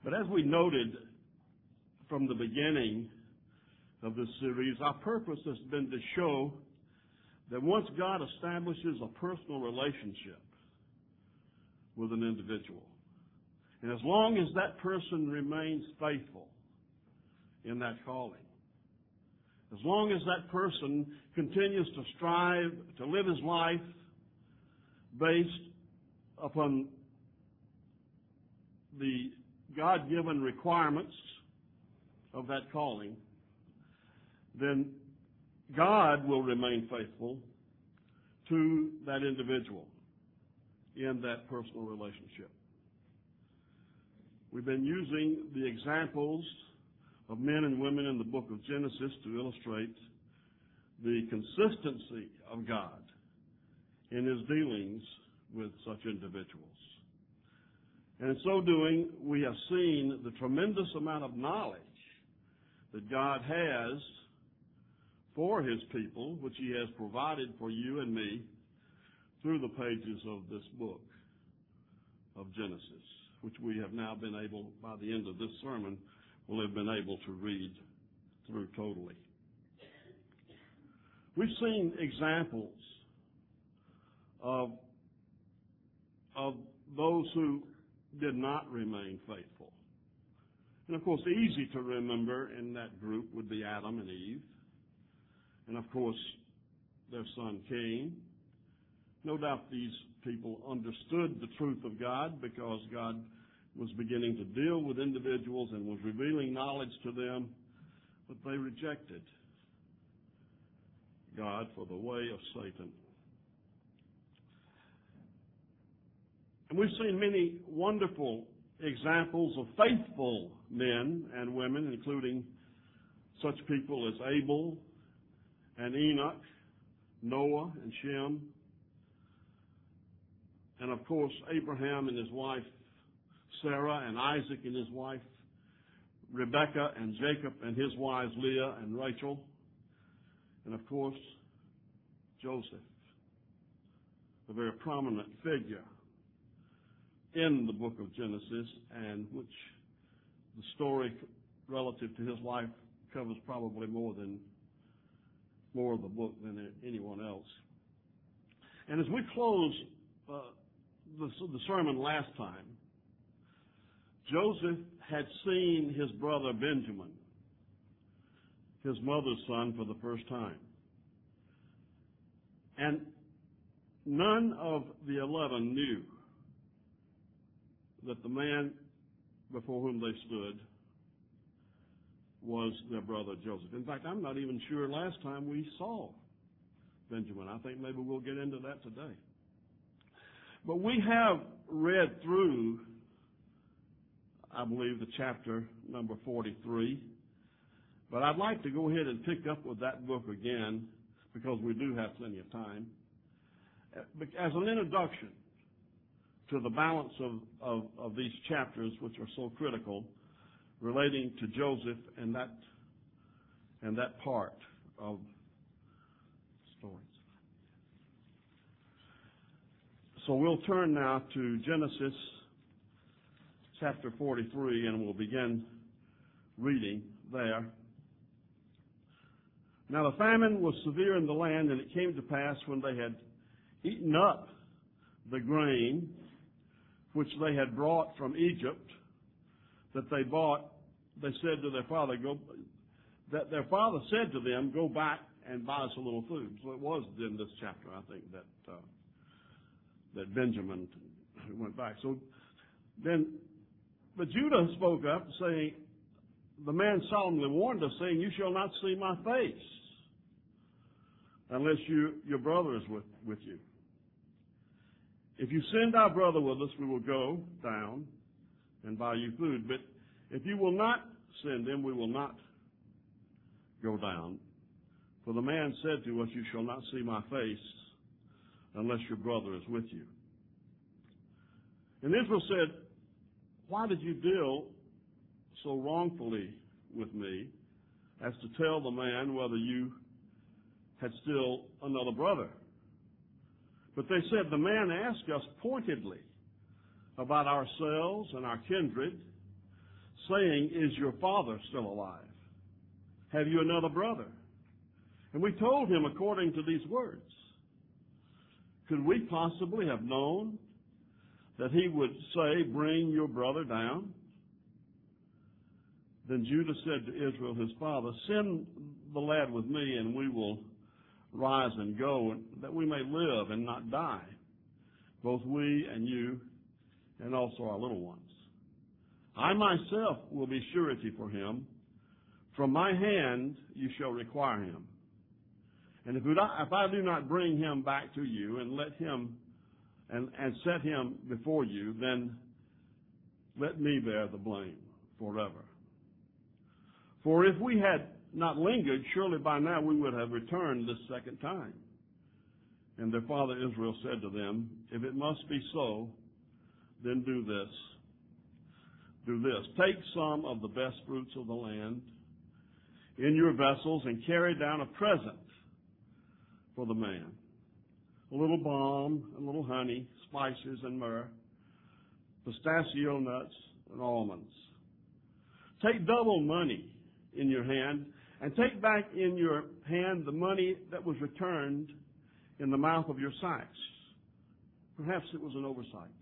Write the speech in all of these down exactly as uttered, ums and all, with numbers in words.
But as we noted from the beginning of this series, our purpose has been to show that once God establishes a personal relationship with an individual, and as long as that person remains faithful in that calling, as long as that person continues to strive to live his life based upon the God-given requirements of that calling, then God will remain faithful to that individual in that personal relationship. We've been using the examples of men and women in the book of Genesis to illustrate the consistency of God in his dealings with such individuals. And in so doing, we have seen the tremendous amount of knowledge that God has for his people, which he has provided for you and me through the pages of this book of Genesis, which we have now been able, by the end of this sermon, will have been able to read through totally. We've seen examples of, of those who did not remain faithful. And of course, easy to remember in that group would be Adam and Eve. And of course, their son Cain. No doubt these people understood the truth of God because God was beginning to deal with individuals and was revealing knowledge to them, but they rejected God for the way of Satan. And we've seen many wonderful examples of faithful men and women, including such people as Abel and Enoch, Noah and Shem, and of course Abraham and his wife Sarah, and Isaac and his wife Rebekah, and Jacob and his wives Leah and Rachel, and of course Joseph, a very prominent figure in the book of Genesis, and which the story relative to his life covers probably more than more of the book than anyone else. And as we close uh, the, the sermon last time, Joseph had seen his brother Benjamin, his mother's son, for the first time. And none of the eleven knew that the man before whom they stood was their brother Joseph. In fact, I'm not even sure last time we saw Benjamin. I think maybe we'll get into that today. But we have read through, I believe, the chapter number forty-three. But I'd like to go ahead and pick up with that book again, because we do have plenty of time, as an introduction to the balance of, of, of these chapters, which are so critical, relating to Joseph and that and that part of stories. So we'll turn now to Genesis chapter forty-three, and we'll begin reading there. Now the famine was severe in the land, and it came to pass when they had eaten up the grain which they had brought from Egypt, that they bought, they said to their father, go, that their father said to them, go back and buy us a little food. So it was in this chapter, I think, that uh, that Benjamin went back. So then, but Judah spoke up, saying, the man solemnly warned us, saying, you shall not see my face unless you, your brother is with, with you. If you send our brother with us, we will go down and buy you food. But if you will not send him, we will not go down. For the man said to us, you shall not see my face unless your brother is with you. And Israel said, why did you deal so wrongfully with me as to tell the man whether you had still another brother? But they said, the man asked us pointedly about ourselves and our kindred, saying, "Is your father still alive? Have you another brother?" And we told him according to these words. Could we possibly have known that he would say, "Bring your brother down"? Then Judah said to Israel his father, "Send the lad with me, and we will rise and go, that we may live and not die, both we and you, and also our little ones. I myself will be surety for him. From my hand you shall require him. And if I do not bring him back to you and let him and, and set him before you, then let me bear the blame forever. For if we had not lingered, surely by now we would have returned this second time." And their father Israel said to them, "If it must be so, then do this. Do this. Take some of the best fruits of the land in your vessels and carry down a present for the man. A little balm, a little honey, spices and myrrh, pistachio nuts and almonds. Take double money in your hand, and take back in your hand the money that was returned in the mouth of your sacks." Perhaps it was an oversight.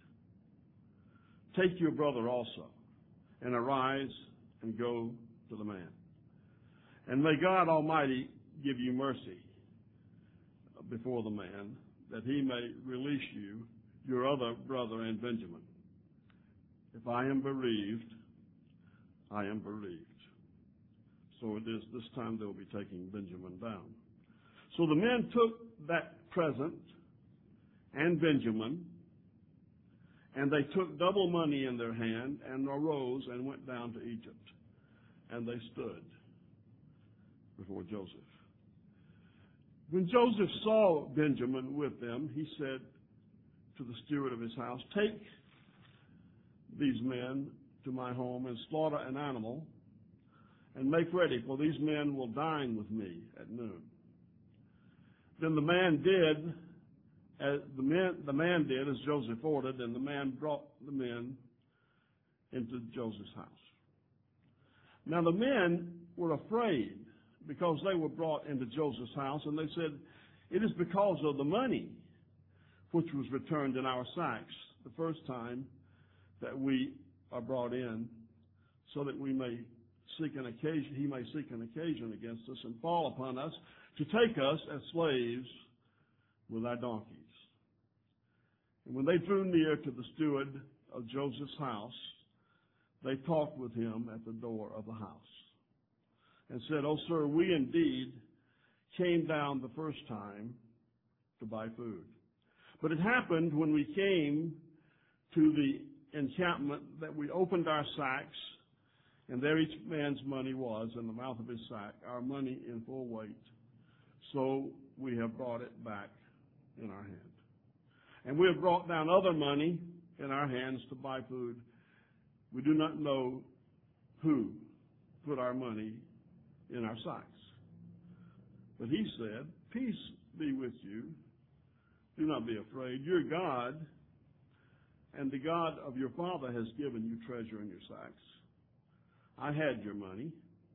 "Take your brother also, and arise and go to the man. And may God Almighty give you mercy before the man, that he may release you, your other brother and Benjamin. If I am bereaved, I am bereaved." So it is this time they will be taking Benjamin down. So the men took that present and Benjamin, and they took double money in their hand and arose and went down to Egypt. And they stood before Joseph. When Joseph saw Benjamin with them, he said to the steward of his house, "Take these men to my home and slaughter an animal and make ready, for these men will dine with me at noon." Then the man did as the man, the man did as Joseph ordered, and the man brought the men into Joseph's house. Now the men were afraid because they were brought into Joseph's house, and they said, "It is because of the money which was returned in our sacks the first time that we are brought in, so that we may seek an occasion, he may seek an occasion against us and fall upon us to take us as slaves with our donkeys." And when they drew near to the steward of Joseph's house, they talked with him at the door of the house and said, "O sir, we indeed came down the first time to buy food. But it happened when we came to the encampment that we opened our sacks, and there each man's money was in the mouth of his sack, our money in full weight. So we have brought it back in our hand. And we have brought down other money in our hands to buy food. We do not know who put our money in our sacks." But he said, "Peace be with you. Do not be afraid. Your God and the God of your father has given you treasure in your sacks. I had your money."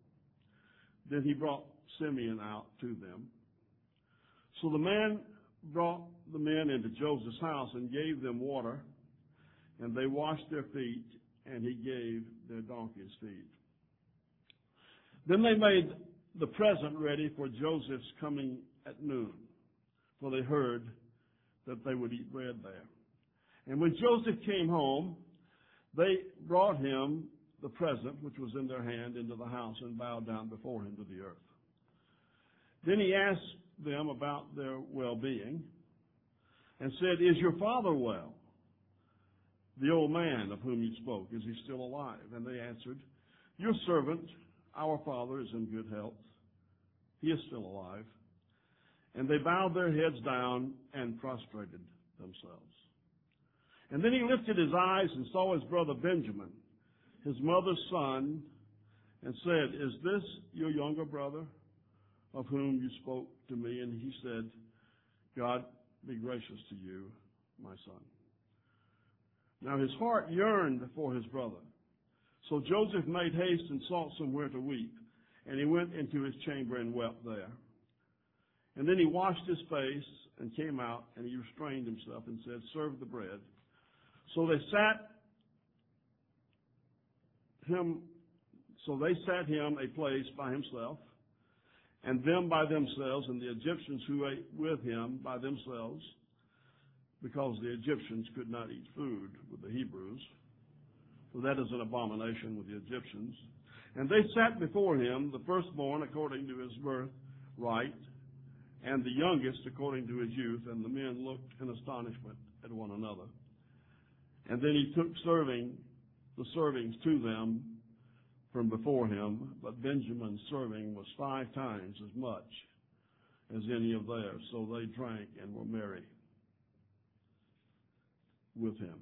Then he brought Simeon out to them. So the man brought the men into Joseph's house and gave them water, and they washed their feet, and he gave their donkeys feed. Then they made the present ready for Joseph's coming at noon, for they heard that they would eat bread there. And when Joseph came home, they brought him the present which was in their hand into the house and bowed down before him to the earth. Then he asked them about their well-being and said, "Is your father well? The old man of whom you spoke, is he still alive?" And they answered, "Your servant, our father, is in good health. He is still alive." And they bowed their heads down and prostrated themselves. And then he lifted his eyes and saw his brother Benjamin, his mother's son, and said, "Is this your younger brother of whom you spoke to me?" And he said, "God be gracious to you, my son." Now his heart yearned for his brother. So Joseph made haste and sought somewhere to weep, and he went into his chamber and wept there. And then he washed his face and came out, and he restrained himself and said, serve the bread. So they sat him, so they sat him a place by himself, and them by themselves, and the Egyptians who ate with him by themselves, because the Egyptians could not eat food with the Hebrews, for that is an abomination with the Egyptians. And they sat before him, the firstborn according to his birth right, and the youngest according to his youth, and the men looked in astonishment at one another. And then he took serving the servings to them from before him, but Benjamin's serving was five times as much as any of theirs. So they drank and were merry with him.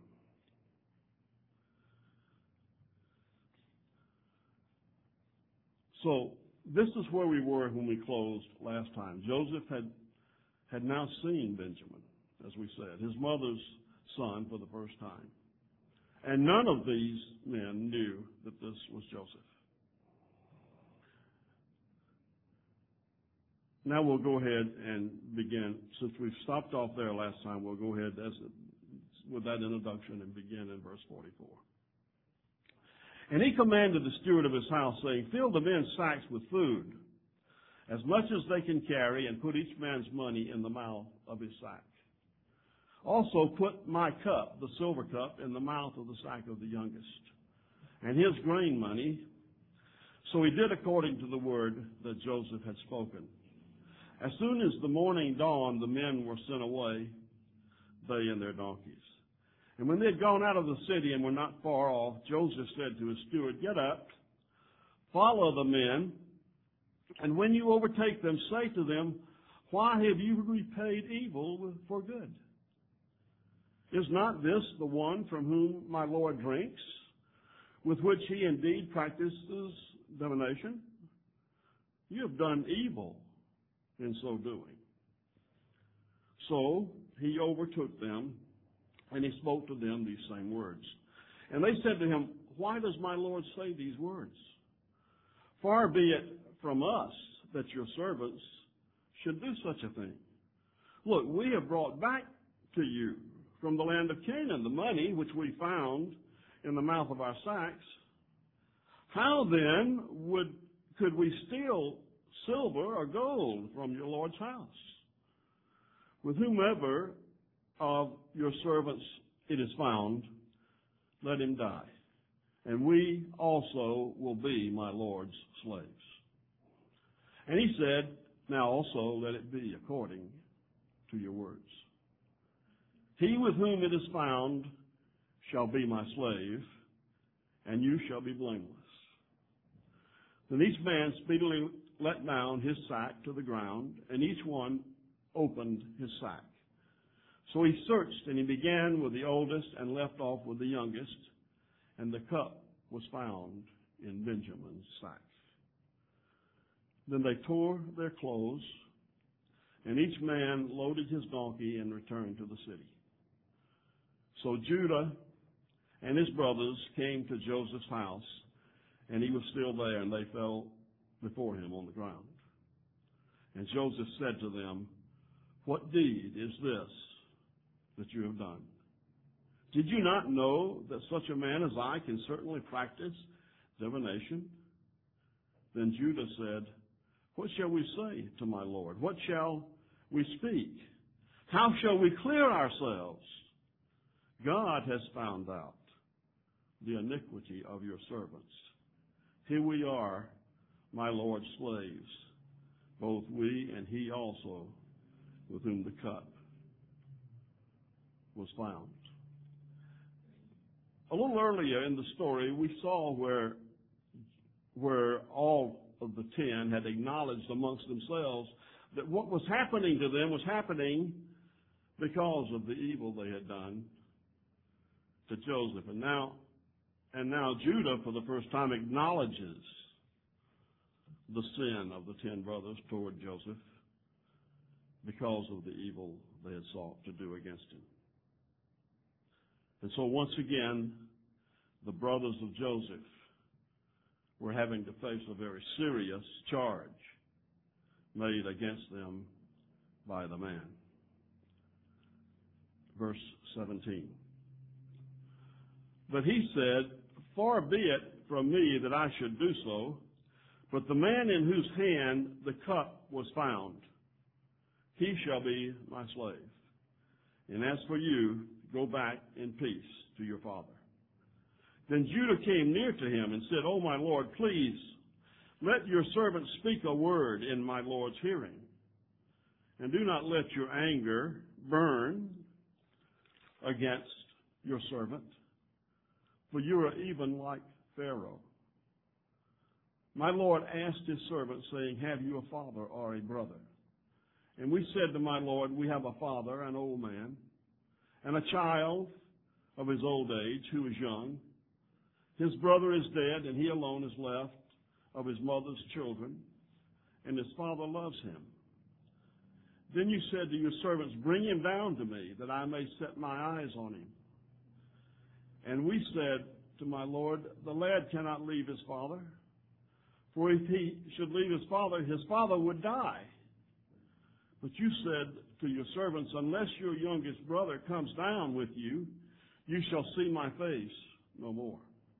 So this is where we were when we closed last time. Joseph had had now seen Benjamin, as we said, his mother's son for the first time. And none of these men knew that this was Joseph. Now we'll go ahead and begin. Since we've stopped off there last time, we'll go ahead as, with that introduction and begin in verse forty-four. And he commanded the steward of his house, saying, fill the men's sacks with food, as much as they can carry, and put each man's money in the mouth of his sack. Also put my cup, the silver cup, in the mouth of the sack of the youngest, and his grain money. So he did according to the word that Joseph had spoken. As soon as the morning dawned, the men were sent away, they and their donkeys. And when they had gone out of the city and were not far off, Joseph said to his steward, get up, follow the men, and when you overtake them, say to them, why have you repaid evil for good? Is not this the one from whom my Lord drinks, with which he indeed practices divination? You have done evil in so doing. So he overtook them, and he spoke to them these same words. And they said to him, why does my Lord say these words? Far be it from us that your servants should do such a thing. Look, we have brought back to you from the land of Canaan the money which we found in the mouth of our sacks. How then would could we steal silver or gold from your Lord's house? With whomever of your servants it is found, let him die, and we also will be my Lord's slaves. And he said, now also let it be according to your words. He with whom it is found shall be my slave, and you shall be blameless. Then each man speedily let down his sack to the ground, and each one opened his sack. So he searched, and he began with the oldest and left off with the youngest, and the cup was found in Benjamin's sack. Then they tore their clothes, and each man loaded his donkey and returned to the city. So Judah and his brothers came to Joseph's house, and he was still there, and they fell before him on the ground. And Joseph said to them, what deed is this that you have done? Did you not know that such a man as I can certainly practice divination? Then Judah said, what shall we say to my Lord? What shall we speak? How shall we clear ourselves? God has found out the iniquity of your servants. Here we are, my Lord's slaves, both we and he also, with whom the cup was found. A little earlier in the story, we saw where, where all of the ten had acknowledged amongst themselves that what was happening to them was happening because of the evil they had done to Joseph. And now, and now Judah, for the first time, acknowledges the sin of the ten brothers toward Joseph because of the evil they had sought to do against him. And so once again, the brothers of Joseph were having to face a very serious charge made against them by the man. Verse seventeen. But he said, Far be it from me that I should do so, but the man in whose hand the cup was found, he shall be my slave. And as for you, go back in peace to your father. Then Judah came near to him and said, O my Lord, please, let your servant speak a word in my Lord's hearing. And do not let your anger burn against your servant, for you are even like Pharaoh. My Lord asked his servant, saying, Have you a father or a brother? And we said to my Lord, We have a father, an old man, and a child of his old age who is young. His brother is dead, and he alone is left of his mother's children, and his father loves him. Then you said to your servants, Bring him down to me, that I may set my eyes on him. And we said to my Lord, The lad cannot leave his father, for if he should leave his father, his father would die. But you said to your servants, Unless your youngest brother comes down with you, you shall see my face no more.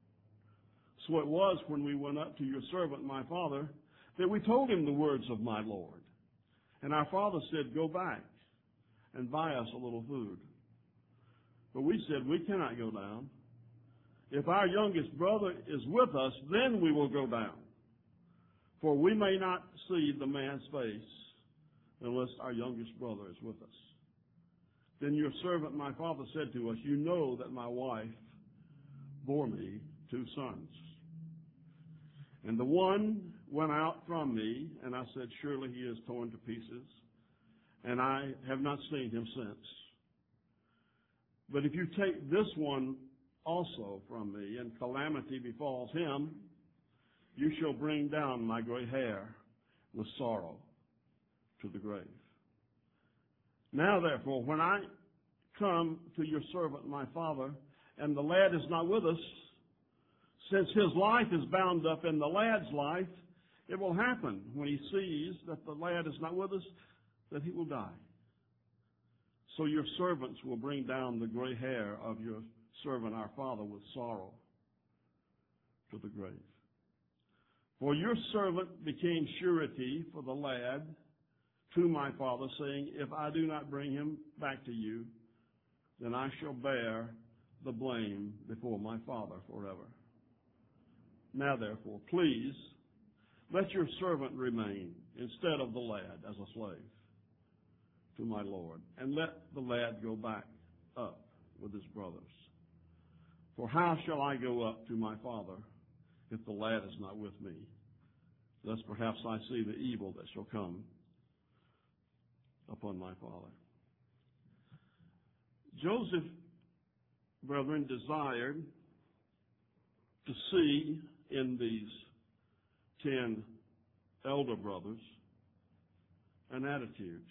So it was when we went up to your servant, my father, that we told him the words of my Lord. And our father said, Go back and buy us a little food. But we said, We cannot go down. If our youngest brother is with us, then we will go down. For we may not see the man's face unless our youngest brother is with us. Then your servant, my father, said to us, You know that my wife bore me two sons. And the one went out from me, and I said, Surely he is torn to pieces, and I have not seen him since. But if you take this one also from me, and calamity befalls him, you shall bring down my gray hair with sorrow to the grave. Now therefore, when I come to your servant my father, and the lad is not with us, since his life is bound up in the lad's life, it will happen when he sees that the lad is not with us, that he will die. So your servants will bring down the gray hair of your servant our father with sorrow to the grave. For your servant became surety for the lad to my father, saying, If I do not bring him back to you, then I shall bear the blame before my father forever. Now therefore, please, let your servant remain instead of the lad as a slave to my Lord, and let the lad go back up with his brothers. For how shall I go up to my father if the lad is not with me? Thus perhaps I see the evil that shall come upon my father. Joseph, brethren, desired to see in these ten elder brothers an attitude.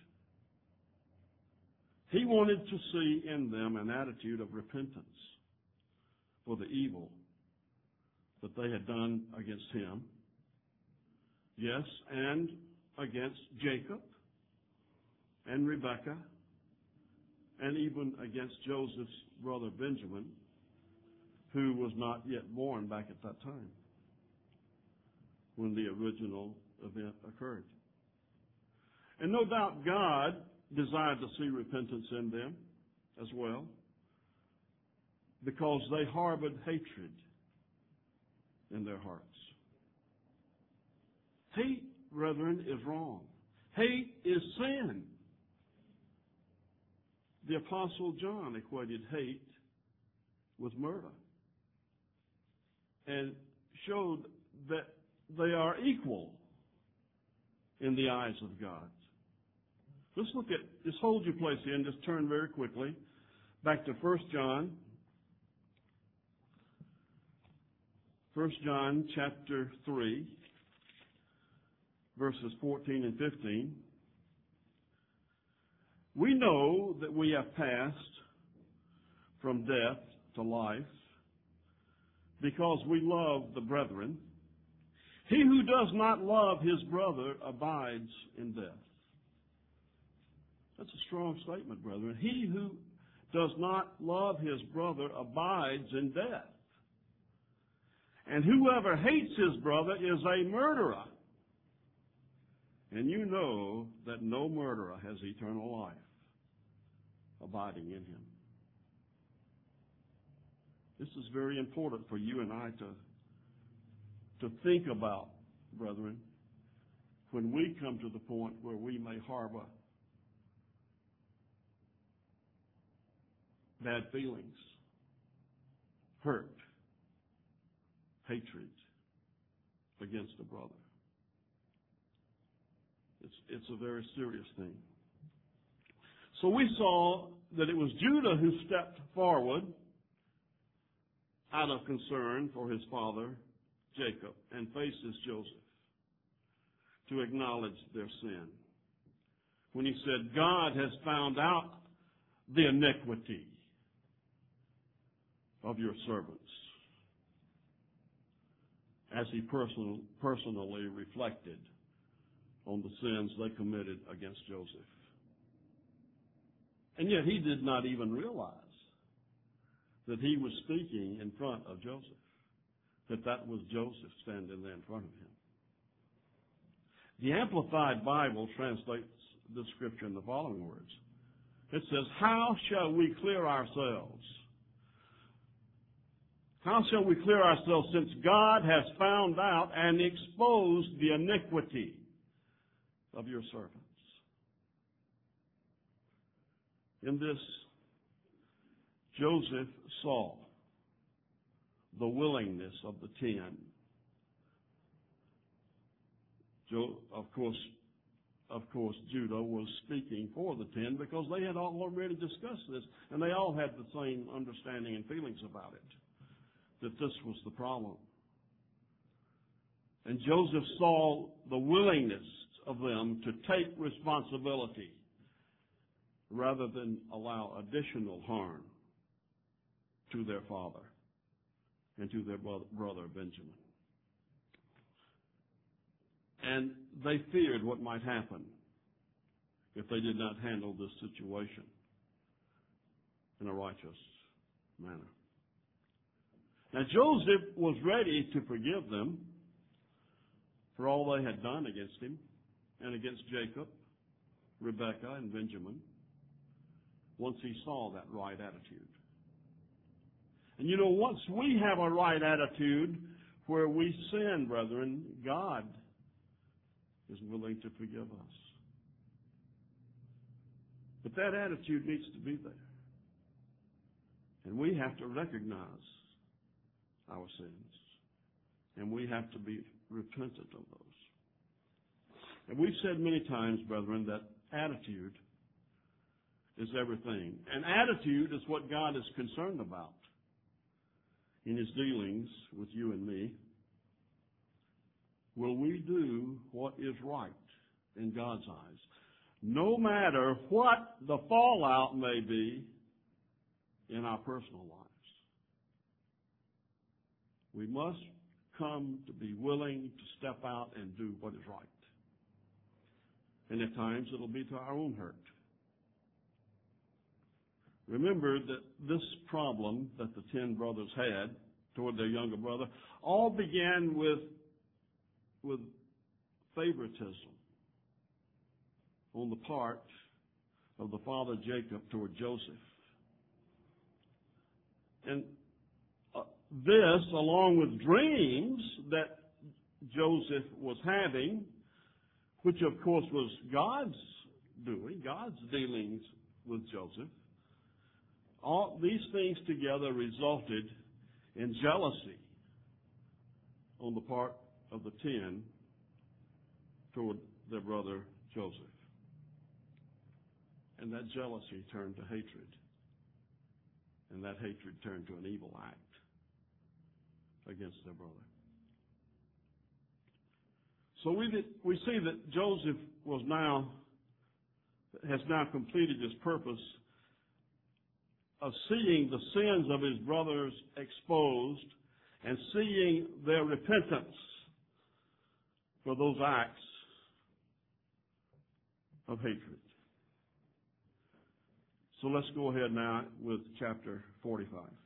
He wanted to see in them an attitude of repentance for the evil that they had done against him, yes, and against Jacob and Rebekah, and even against Joseph's brother Benjamin, who was not yet born back at that time when the original event occurred. And no doubt God desired to see repentance in them as well, because they harbored hatred in their hearts. Hate, brethren, is wrong. Hate is sin. The Apostle John equated hate with murder and showed that they are equal in the eyes of God. Let's look at, just hold your place here and just turn very quickly back to First John. First John chapter three, verses fourteen and fifteen. We know that we have passed from death to life because we love the brethren. He who does not love his brother abides in death. That's a strong statement, brethren. He who does not love his brother abides in death. And whoever hates his brother is a murderer. And you know that no murderer has eternal life abiding in him. This is very important for you and I to, to think about, brethren, when we come to the point where we may harbor bad feelings, hurt, hatred against a brother. It's, it's a very serious thing. So we saw that it was Judah who stepped forward out of concern for his father, Jacob, and faces Joseph to acknowledge their sin. When he said, God has found out the iniquity of your servants, as he person, personally reflected on the sins they committed against Joseph. And yet he did not even realize that he was speaking in front of Joseph, that that was Joseph standing there in front of him. The Amplified Bible translates this scripture in the following words. It says, how shall we clear ourselves? How shall we clear ourselves since God has found out and exposed the iniquity of your servants? In this, Joseph saw the willingness of the ten. Jo- of course, of course, Judah was speaking for the ten because they had already discussed this, and they all had the same understanding and feelings about it, that this was the problem. And Joseph saw the willingness of them to take responsibility rather than allow additional harm to their father and to their brother Benjamin. And they feared what might happen if they did not handle this situation in a righteous manner. Now Joseph was ready to forgive them for all they had done against him and against Jacob, Rebekah, and Benjamin once he saw that right attitude. And you know, once we have a right attitude where we sin, brethren, God is willing to forgive us. But that attitude needs to be there. And we have to recognize our sins. And we have to be repentant of those. And we've said many times, brethren, that attitude is everything. And attitude is what God is concerned about in his dealings with you and me. Will we do what is right in God's eyes, no matter what the fallout may be in our personal lives? We must come to be willing to step out and do what is right. And at times it'll be to our own hurt. Remember that this problem that the ten brothers had toward their younger brother all began with, with favoritism on the part of the father Jacob toward Joseph. And uh, this, along with dreams that Joseph was having, which of course was God's doing, God's dealings with Joseph, all these things together resulted in jealousy on the part of the ten toward their brother Joseph. And that jealousy turned to hatred. And that hatred turned to an evil act against their brother. So we did, we see that Joseph was now, has now completed his purpose of seeing the sins of his brothers exposed and seeing their repentance for those acts of hatred. So let's go ahead now with chapter forty-five.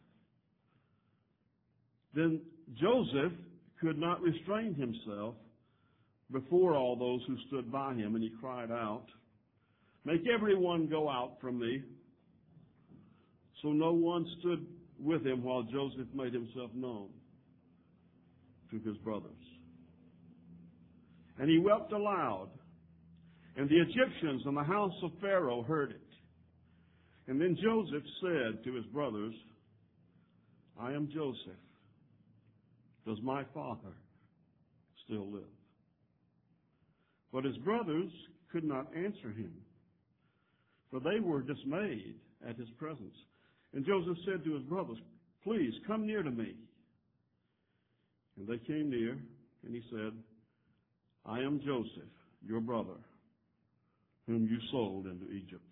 Then Joseph could not restrain himself before all those who stood by him, and he cried out, "Make everyone go out from me." So no one stood with him while Joseph made himself known to his brothers. And he wept aloud, and the Egyptians in the house of Pharaoh heard it. And then Joseph said to his brothers, "I am Joseph. Does my father still live?" But his brothers could not answer him, for they were dismayed at his presence. And Joseph said to his brothers, "Please come near to me." And they came near, and he said, "I am Joseph, your brother, whom you sold into Egypt.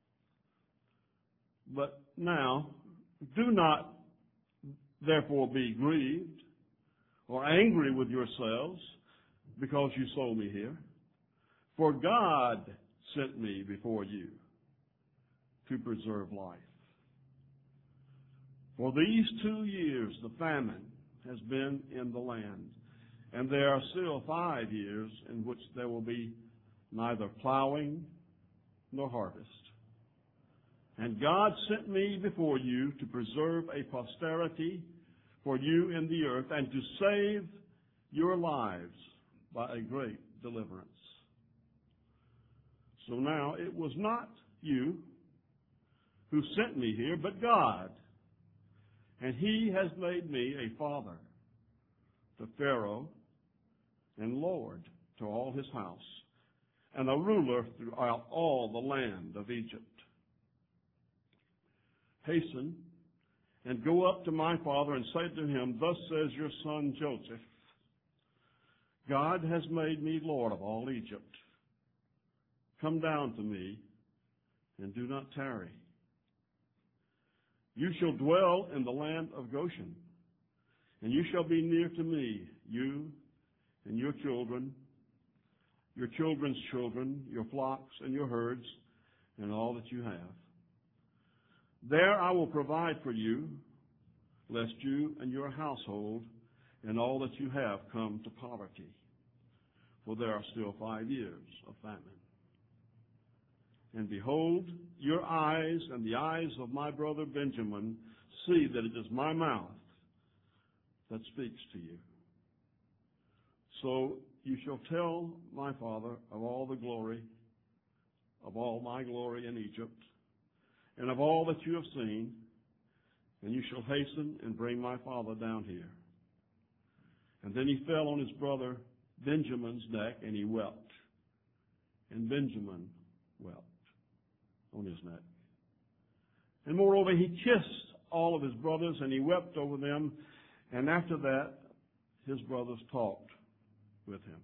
But now, do not therefore be grieved or angry with yourselves because you sold me here. For God sent me before you to preserve life. For these two years the famine has been in the land, and there are still five years in which there will be neither plowing nor harvest. And God sent me before you to preserve a posterity for you in the earth, and to save your lives by a great deliverance. So now it was not you who sent me here, but God. And he has made me a father to Pharaoh and Lord to all his house, and a ruler throughout all the land of Egypt. Hasten and go up to my father and say to him, Thus says your son Joseph, God has made me Lord of all Egypt. Come down to me and do not tarry. You shall dwell in the land of Goshen, and you shall be near to me, you and your children, your children's children, your flocks and your herds, and all that you have. There I will provide for you, lest you and your household and all that you have come to poverty. For there are still five years of famine. And behold, your eyes and the eyes of my brother Benjamin see that it is my mouth that speaks to you. So you shall tell my father of all the glory, of all my glory in Egypt, and of all that you have seen, and you shall hasten and bring my father down here. And then he fell on his brother Benjamin's neck, and he wept. And Benjamin wept on his neck. And moreover, he kissed all of his brothers, and he wept over them. And after that, his brothers talked with him.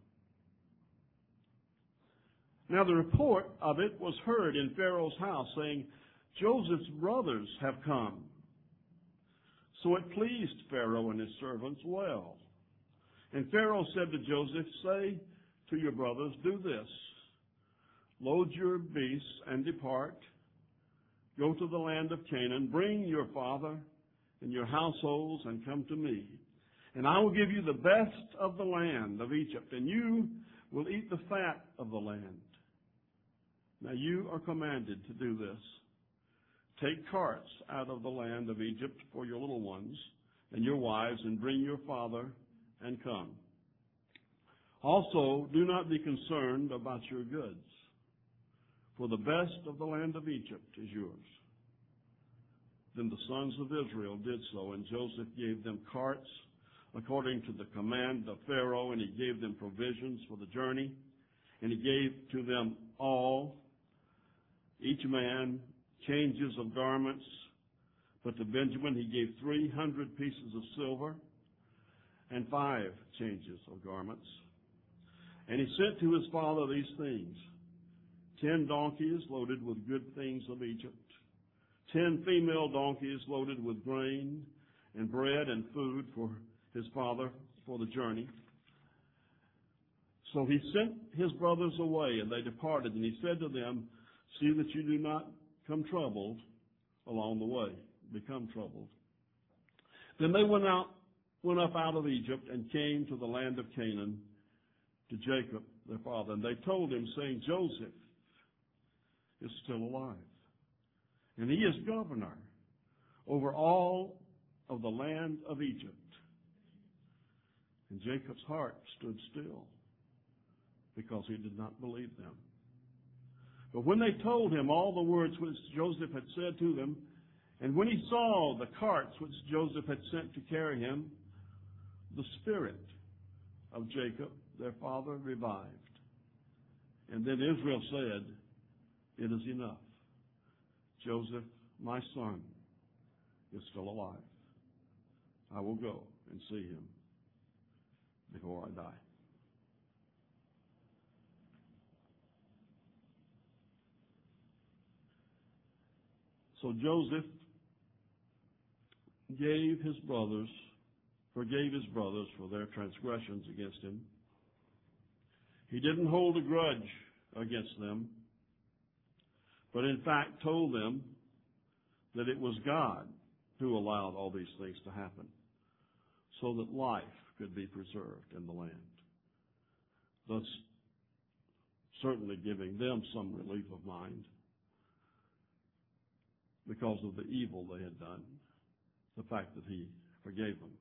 Now the report of it was heard in Pharaoh's house, saying, Joseph's brothers have come. So it pleased Pharaoh and his servants well. And Pharaoh said to Joseph, Say to your brothers, do this. Load your beasts and depart. Go to the land of Canaan. Bring your father and your households and come to me. And I will give you the best of the land of Egypt, and you will eat the fat of the land. Now you are commanded to do this. Take carts out of the land of Egypt for your little ones and your wives, and bring your father and come. Also, do not be concerned about your goods, for the best of the land of Egypt is yours. Then the sons of Israel did so, and Joseph gave them carts according to the command of Pharaoh, and he gave them provisions for the journey, and he gave to them all, each man, changes of garments. But to Benjamin he gave three hundred pieces of silver and five changes of garments. And he sent to his father these things: ten donkeys loaded with good things of Egypt, ten female donkeys loaded with grain and bread and food for his father for the journey. So he sent his brothers away, and they departed. And he said to them, see that you do not come troubled along the way. Become troubled. Then they went out, went up out of Egypt and came to the land of Canaan to Jacob, their father. And they told him, saying, Joseph is still alive, and he is governor over all of the land of Egypt. And Jacob's heart stood still, because he did not believe them. But when they told him all the words which Joseph had said to them, and when he saw the carts which Joseph had sent to carry him, the spirit of Jacob, their father, revived. And then Israel said, it is enough. Joseph, my son, is still alive. I will go and see him before I die. So Joseph gave his brothers, forgave his brothers for their transgressions against him. He didn't hold a grudge against them, but in fact told them that it was God who allowed all these things to happen, so that life could be preserved in the land, thus certainly giving them some relief of mind because of the evil they had done, the fact that he forgave them.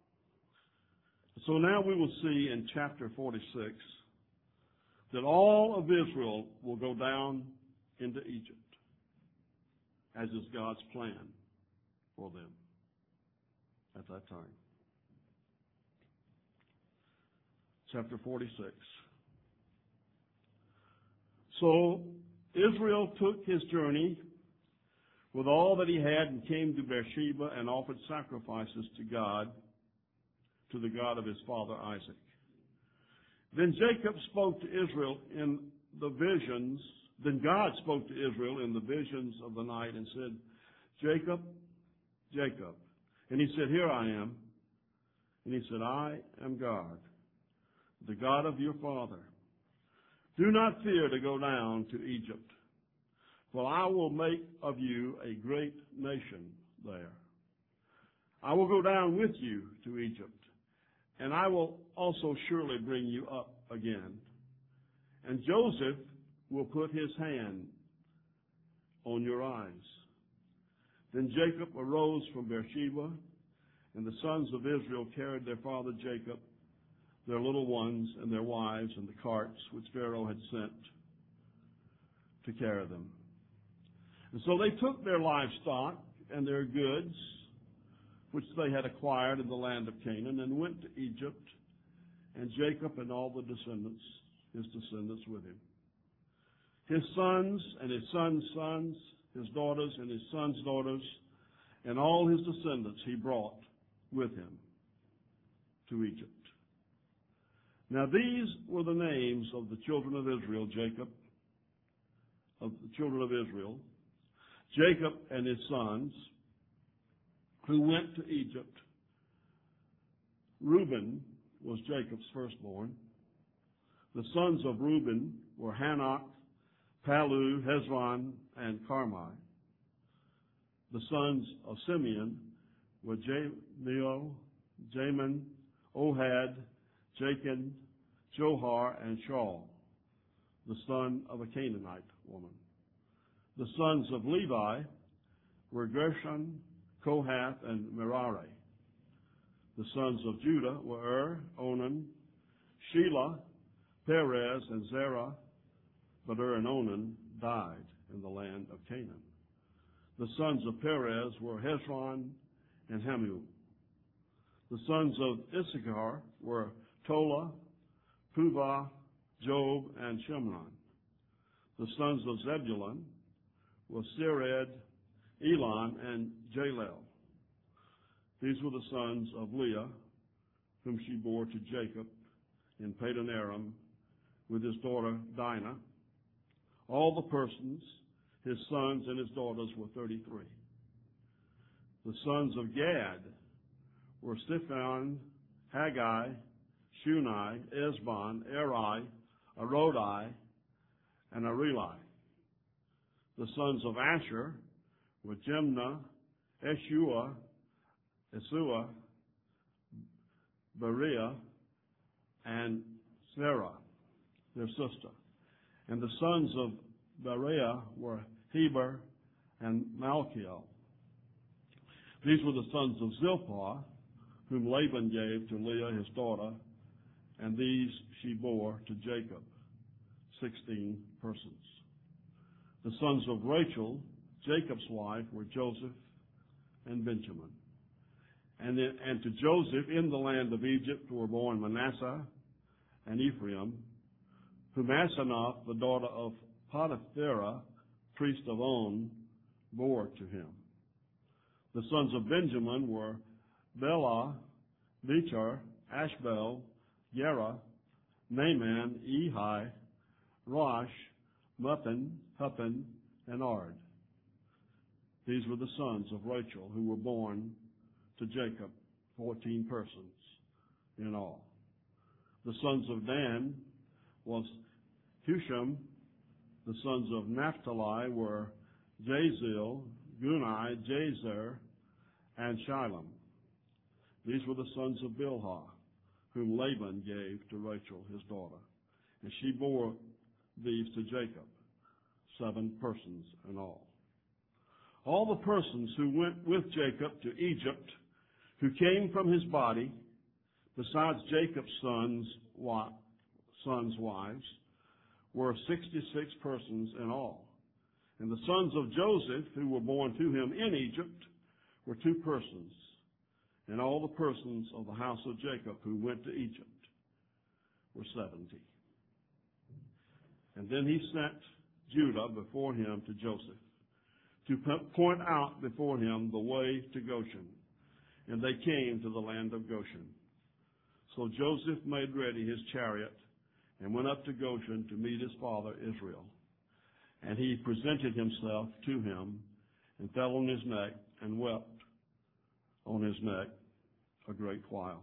So now we will see in chapter forty-six that all of Israel will go down into Egypt, as is God's plan for them at that time. Chapter forty-six. So Israel took his journey with all that he had and came to Beersheba and offered sacrifices to God, to the God of his father Isaac. Then Jacob spoke to Israel in the visions. Then God spoke to Israel in the visions of the night and said, Jacob, Jacob. And he said, here I am. And he said, I am God, the God of your father. Do not fear to go down to Egypt, for I will make of you a great nation there. I will go down with you to Egypt, and I will also surely bring you up again. And Joseph will put his hand on your eyes. Then Jacob arose from Beersheba, and the sons of Israel carried their father Jacob, their little ones and their wives, and the carts which Pharaoh had sent to carry them. And so they took their livestock and their goods, which they had acquired in the land of Canaan, and went to Egypt, and Jacob and all the descendants, his descendants with him. His sons and his sons' sons, his daughters and his sons' daughters, and all his descendants he brought with him to Egypt. Now these were the names of the children of Israel, Jacob, of the children of Israel, Jacob and his sons, who went to Egypt. Reuben was Jacob's firstborn. The sons of Reuben were Hanok, Palu, Hezron, and Carmi. The sons of Simeon were Jamiel, Jamin, Ohad, Jachin, Johar, and Shaul, the son of a Canaanite woman. The sons of Levi were Gershon, Kohath, and Merari. The sons of Judah were Er, Onan, Shelah, Perez, and Zerah, but Er and Onan died in the land of Canaan. The sons of Perez were Hezron and Hamul. The sons of Issachar were Tola, Puvah, Job, and Shimron. The sons of Zebulun were Sered, Elon, and Jalel. These were the sons of Leah, whom she bore to Jacob in Padan Aram with his daughter Dinah. All the persons, his sons and his daughters, were thirty-three. The sons of Gad were Siphon, Haggai, Shunai, Esbon, Eri, Arodi, and Areli. The sons of Asher were Jimnah, Eshua, Esua, Beriah, and Sarah, their sister. And the sons of Beriah were Heber and Malchiel. These were the sons of Zilpah, whom Laban gave to Leah his daughter, and these she bore to Jacob, sixteen persons. The sons of Rachel, Jacob's wife, were Joseph and Benjamin. And, then, and to Joseph in the land of Egypt were born Manasseh and Ephraim, whom Asenath, the daughter of Potiphera, priest of On, bore to him. The sons of Benjamin were Bela, Becher, Ashbel, Gera, Naaman, Ehi, Rosh, Muppin, Huppin, and Ard. These were the sons of Rachel who were born to Jacob, fourteen persons in all. The sons of Dan was Husham. The sons of Naphtali were Jaziel, Guni, Jazer, and Shilem. These were the sons of Bilhah, whom Laban gave to Rachel, his daughter. And she bore these to Jacob, seven persons in all. All the persons who went with Jacob to Egypt, who came from his body, besides Jacob's sons, sons' wives, were sixty-six persons in all. And the sons of Joseph, who were born to him in Egypt, were two persons. And all the persons of the house of Jacob who went to Egypt were seventy. And then he sent Judah before him to Joseph, to point out before him the way to Goshen. And they came to the land of Goshen. So Joseph made ready his chariot and went up to Goshen to meet his father Israel. And he presented himself to him and fell on his neck and wept on his neck a great while.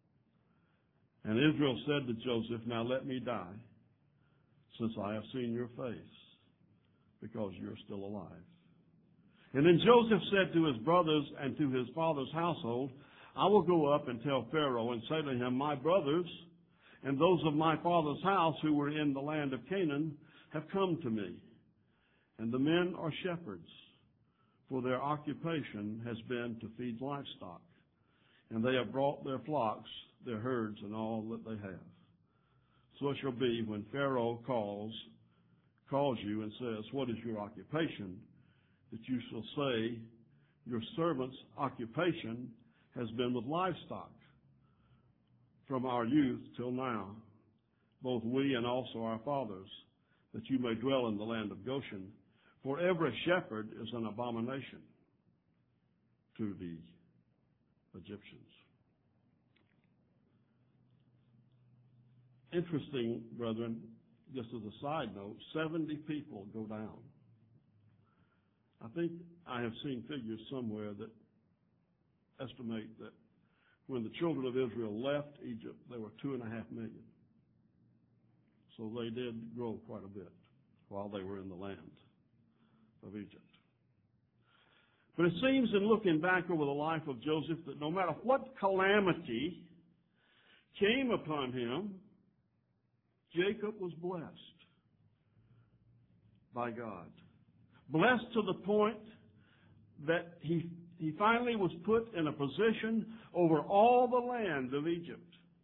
And Israel said to Joseph, "Now let me die, since I have seen your face, because you're still alive." And then Joseph said to his brothers and to his father's household, "I will go up and tell Pharaoh and say to him, my brothers and those of my father's house who were in the land of Canaan have come to me. And the men are shepherds, for their occupation has been to feed livestock. And they have brought their flocks, their herds, and all that they have. So it shall be when Pharaoh calls, calls you and says, what is your occupation? That you shall say, your servant's occupation has been with livestock from our youth till now, both we and also our fathers, that you may dwell in the land of Goshen. For every shepherd is an abomination to the Egyptians." Interesting, brethren, just as a side note, seventy people go down. I think I have seen figures somewhere that estimate that when the children of Israel left Egypt, there were two and a half million. So they did grow quite a bit while they were in the land of Egypt. But it seems in looking back over the life of Joseph that no matter what calamity came upon him, Jacob was blessed by God. Blessed to the point that he, he finally was put in a position over all the land of Egypt.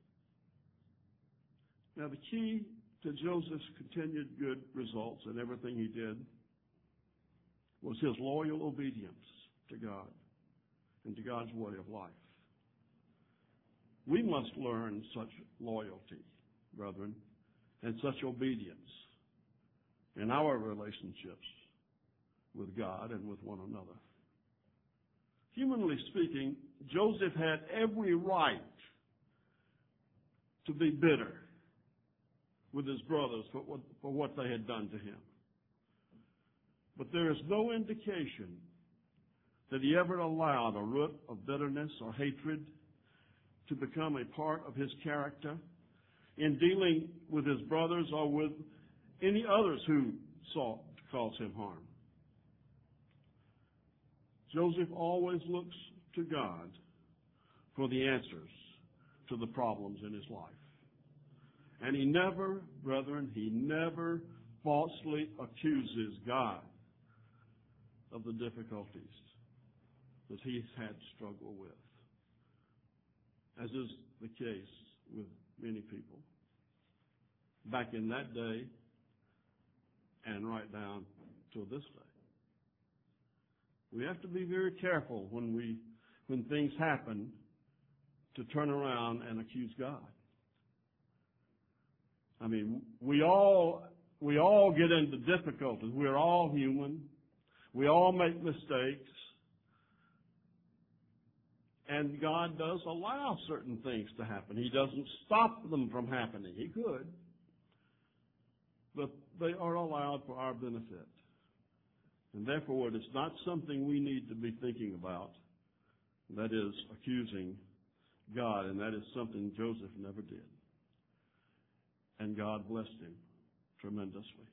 Now, the key to Joseph's continued good results in everything he did was his loyal obedience to God and to God's way of life. We must learn such loyalty, brethren, and such obedience in our relationships with God and with one another. Humanly speaking, Joseph had every right to be bitter with his brothers for what, for what they had done to him. But there is no indication that he ever allowed a root of bitterness or hatred to become a part of his character in dealing with his brothers or with any others who sought to cause him harm. Joseph always looks to God for the answers to the problems in his life. And he never, brethren, he never falsely accuses God of the difficulties that he's had to struggle with, as is the case with many people back in that day and right down to this day. We have to be very careful when we when things happen to turn around and accuse God. I mean, we all we all get into difficulties. We're all human. We all make mistakes. And God does allow certain things to happen. He doesn't stop them from happening. He could. But they are allowed for our benefit. And therefore, it is not something we need to be thinking about. That is accusing God. And that is something Joseph never did. And God blessed him tremendously.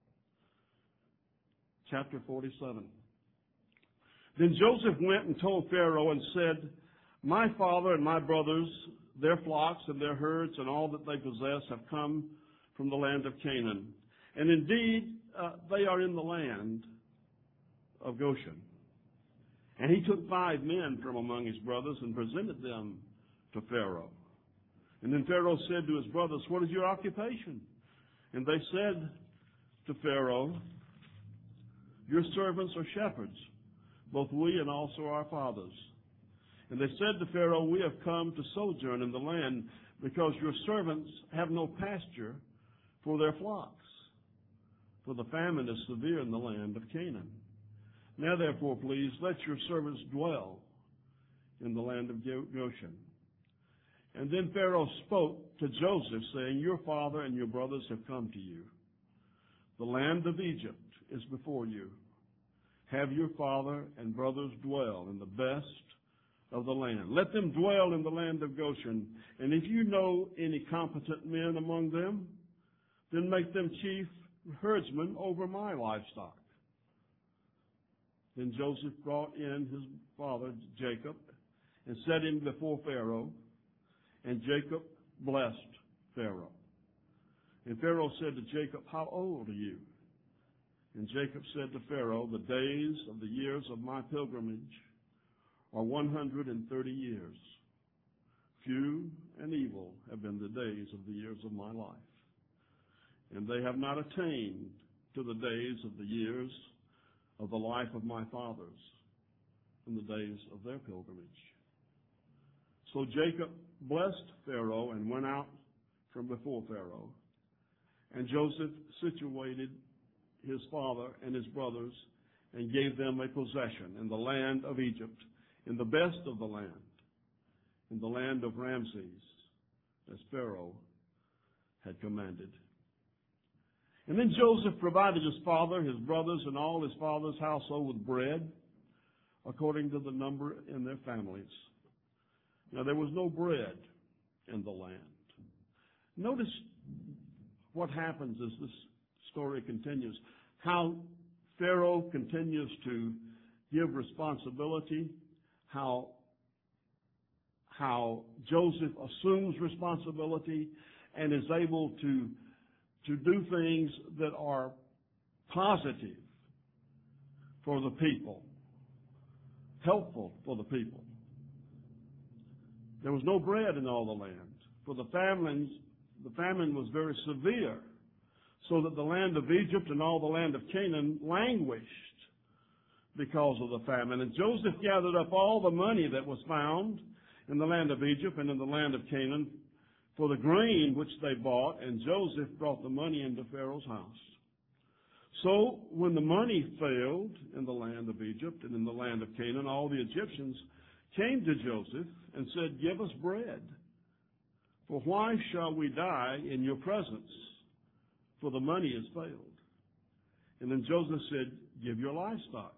Chapter forty-seven. Then Joseph went and told Pharaoh and said, my father and my brothers, their flocks and their herds and all that they possess have come from the land of Canaan. And indeed, uh, they are in the land of Goshen. And he took five men from among his brothers and presented them to Pharaoh. And then Pharaoh said to his brothers, what is your occupation? And they said to Pharaoh, your servants are shepherds, both we and also our fathers. And they said to Pharaoh, we have come to sojourn in the land because your servants have no pasture for their flocks, for the famine is severe in the land of Canaan. Now therefore, please, let your servants dwell in the land of Goshen. And then Pharaoh spoke to Joseph, saying, your father and your brothers have come to you. The land of Egypt is before you. Have your father and brothers dwell in the best of the land. Let them dwell in the land of Goshen. And if you know any competent men among them, then make them chief herdsmen over my livestock. Then Joseph brought in his father Jacob and set him before Pharaoh, and Jacob blessed Pharaoh. And Pharaoh said to Jacob, how old are you? And Jacob said to Pharaoh, the days of the years of my pilgrimage are one hundred thirty years. Few and evil have been the days of the years of my life. And they have not attained to the days of the years of the life of my fathers in the days of their pilgrimage. So Jacob blessed Pharaoh and went out from before Pharaoh. And Joseph situated his father and his brothers and gave them a possession in the land of Egypt, in the best of the land, in the land of Ramses, as Pharaoh had commanded. And then Joseph provided his father, his brothers, and all his father's household with bread, according to the number in their families. Now there was no bread in the land. Notice what happens as this story continues, how Pharaoh continues to give responsibility, how, how Joseph assumes responsibility and is able to, to do things that are positive for the people, helpful for the people. There was no bread in all the land, for the famines, the famine was very severe, so that the land of Egypt and all the land of Canaan languished because of the famine. And Joseph gathered up all the money that was found in the land of Egypt and in the land of Canaan for the grain which they bought, and Joseph brought the money into Pharaoh's house. So when the money failed in the land of Egypt and in the land of Canaan, all the Egyptians came to Joseph and said, give us bread, for why shall we die in your presence? For the money has failed. And then Joseph said, give your livestock,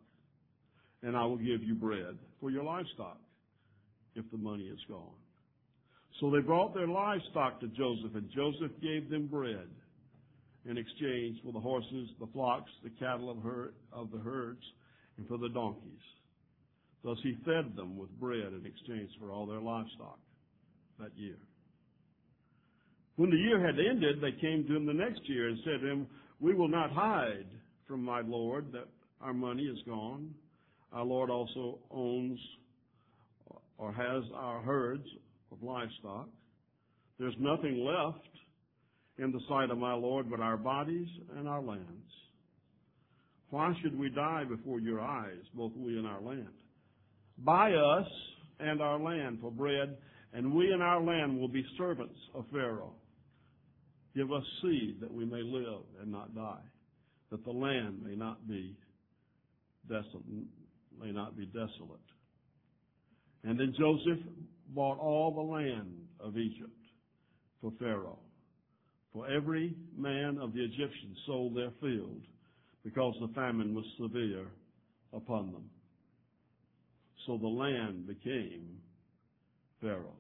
and I will give you bread for your livestock if the money is gone. So they brought their livestock to Joseph, and Joseph gave them bread in exchange for the horses, the flocks, the cattle of, her, of the herds, and for the donkeys. Thus he fed them with bread in exchange for all their livestock that year. When the year had ended, they came to him the next year and said to him, "We will not hide from my lord that our money is gone. Our lord also owns or has our herds of livestock. There's nothing left in the sight of my lord but our bodies and our lands. Why should we die before your eyes, both we and our land? Buy us and our land for bread, and we and our land will be servants of Pharaoh. Give us seed that we may live and not die, that the land may not be desolate, may not be desolate." And then Joseph bought all the land of Egypt for Pharaoh. For every man of the Egyptians sold their field, because the famine was severe upon them. So the land became Pharaoh's.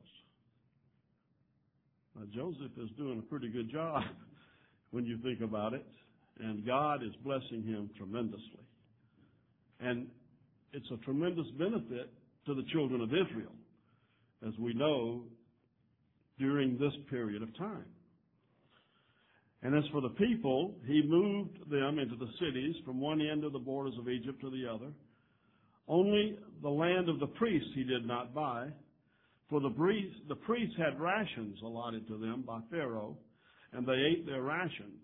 Now, Joseph is doing a pretty good job when you think about it, and God is blessing him tremendously. And it's a tremendous benefit to the children of Israel, as we know, during this period of time. And as for the people, he moved them into the cities from one end of the borders of Egypt to the other. Only the land of the priests he did not buy, for the priests, the priests had rations allotted to them by Pharaoh, and they ate their rations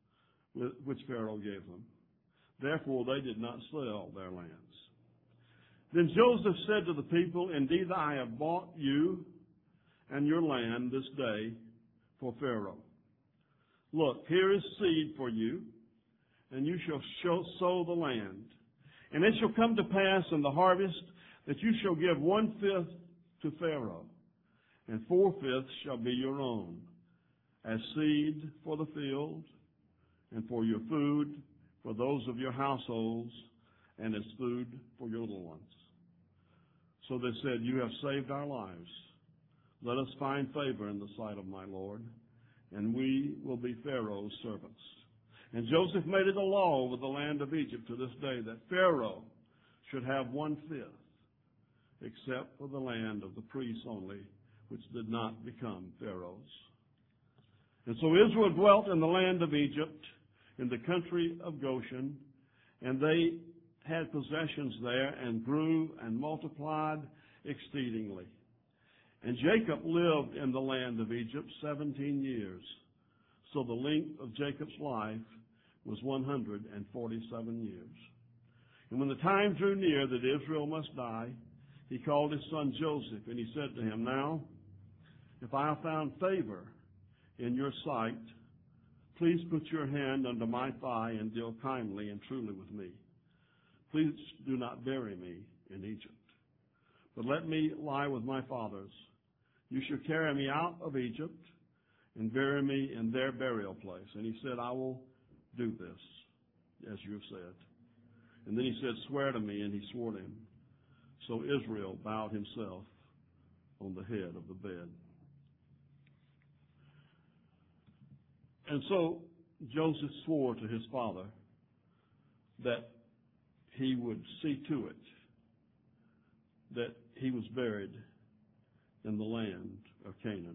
which Pharaoh gave them. Therefore they did not sell their lands. Then Joseph said to the people, "Indeed, I have bought you and your land this day for Pharaoh. Look, here is seed for you, and you shall sow the land. And it shall come to pass in the harvest that you shall give one-fifth to Pharaoh, and four-fifths shall be your own, as seed for the field, and for your food, for those of your households, and as food for your little ones." So they said, "You have saved our lives. Let us find favor in the sight of my Lord, and we will be Pharaoh's servants." And Joseph made it a law over the land of Egypt to this day that Pharaoh should have one-fifth, except for the land of the priests only, which did not become Pharaoh's. And so Israel dwelt in the land of Egypt, in the country of Goshen, and they had possessions there and grew and multiplied exceedingly. And Jacob lived in the land of Egypt seventeen years. So the length of Jacob's life was one hundred forty-seven years. And when the time drew near that Israel must die, he called his son Joseph, and he said to him, "Now, if I have found favor in your sight, please put your hand under my thigh and deal kindly and truly with me. Please do not bury me in Egypt, but let me lie with my fathers. You shall carry me out of Egypt and bury me in their burial place." And he said, "I will do this, as you have said." And then he said, "Swear to me," and he swore to him. So Israel bowed himself on the head of the bed. And so Joseph swore to his father that he would see to it that he was buried in the land of Canaan.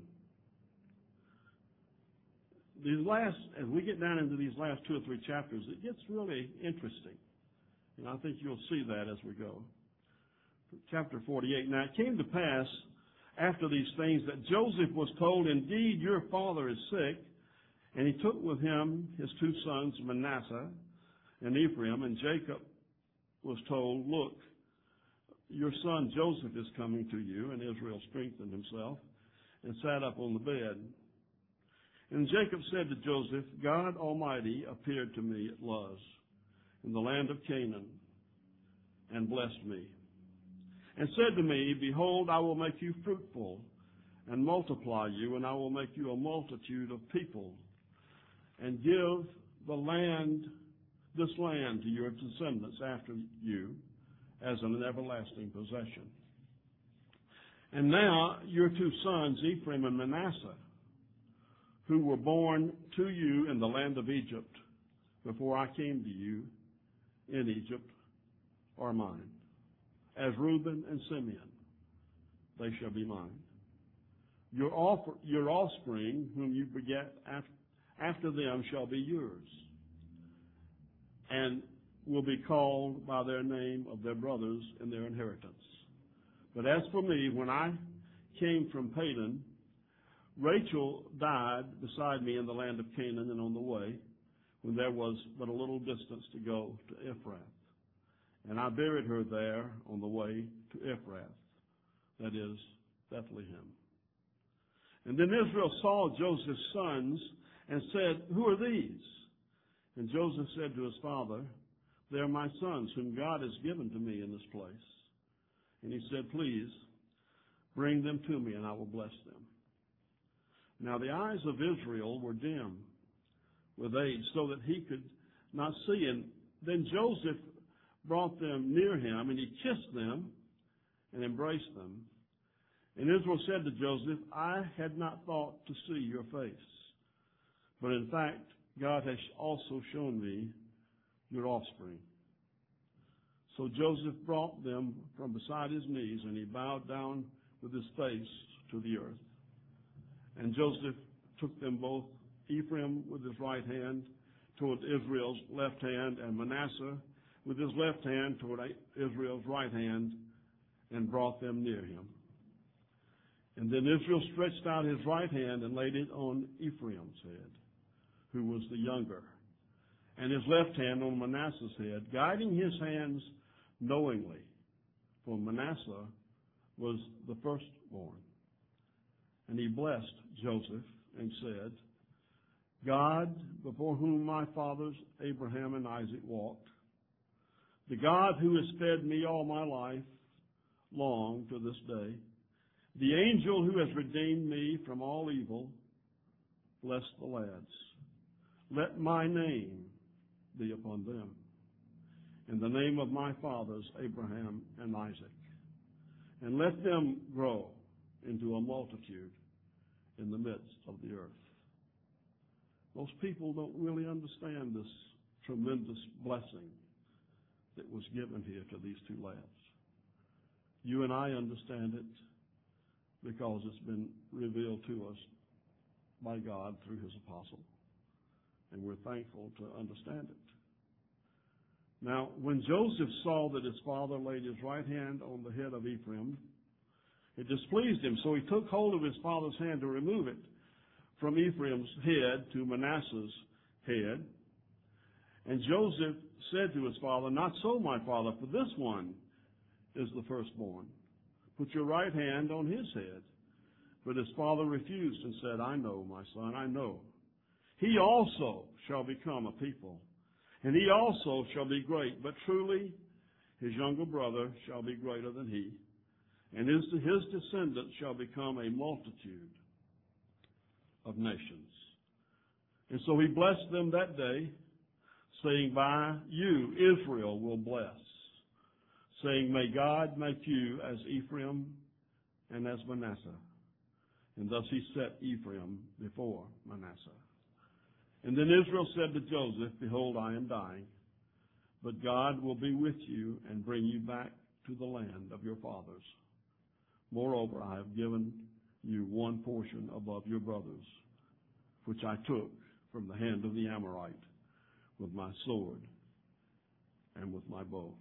These last, as we get down into these last two or three chapters, it gets really interesting. And I think you'll see that as we go. Chapter forty-eight. "Now it came to pass after these things that Joseph was told, 'Indeed, your father is sick.' And he took with him his two sons, Manasseh and Ephraim, and Jacob was told, 'Look, your son Joseph is coming to you.' And Israel strengthened himself and sat up on the bed. And Jacob said to Joseph, 'God Almighty appeared to me at Luz in the land of Canaan and blessed me, and said to me, Behold, I will make you fruitful and multiply you, and I will make you a multitude of people, and give the land, this land to your descendants after you as an everlasting possession. And now your two sons, Ephraim and Manasseh, who were born to you in the land of Egypt before I came to you in Egypt, are mine. As Reuben and Simeon, they shall be mine. Your, offer, your offspring, whom you beget after, after them, shall be yours, and will be called by their name of their brothers in their inheritance. But as for me, when I came from Padan, Rachel died beside me in the land of Canaan and on the way, when there was but a little distance to go to Ephrath. And I buried her there on the way to Ephrath, that is, Bethlehem. And then Israel saw Joseph's sons and said, who are these? And Joseph said to his father, they are my sons, whom God has given to me in this place. And he said, please, bring them to me, and I will bless them. Now the eyes of Israel were dim with age, so that he could not see. And then Joseph brought them near him, and he kissed them and embraced them. And Israel said to Joseph, I had not thought to see your face, but in fact, God has also shown me your offspring. So Joseph brought them from beside his knees, and he bowed down with his face to the earth. And Joseph took them both, Ephraim with his right hand toward Israel's left hand, and Manasseh with his left hand toward Israel's right hand, and brought them near him. And then Israel stretched out his right hand and laid it on Ephraim's head, who was the younger, and his left hand on Manasseh's head, guiding his hands knowingly, for Manasseh was the firstborn. And he blessed Joseph and said, God, before whom my fathers Abraham and Isaac walked, the God who has fed me all my life long to this day, the angel who has redeemed me from all evil, bless the lads. Let my name be upon them, in the name of my fathers Abraham and Isaac, and let them grow into a multitude in the midst of the earth. Most people don't really understand this tremendous blessing that was given here to these two lads. You and I understand it because it's been revealed to us by God through his apostle, and we're thankful to understand it. Now, when Joseph saw that his father laid his right hand on the head of Ephraim, it displeased him, so he took hold of his father's hand to remove it from Ephraim's head to Manasseh's head. And Joseph said to his father, not so, my father, for this one is the firstborn. Put your right hand on his head. But his father refused and said, I know, my son, I know. He also shall become a people, and he also shall be great. But truly his younger brother shall be greater than he, and his, his descendants shall become a multitude of nations. And so he blessed them that day, saying, by you Israel will bless, saying, may God make you as Ephraim and as Manasseh. And thus he set Ephraim before Manasseh. And then Israel said to Joseph, behold, I am dying, but God will be with you and bring you back to the land of your fathers. Moreover, I have given you one portion above your brothers, which I took from the hand of the Amorite with my sword and with my bow.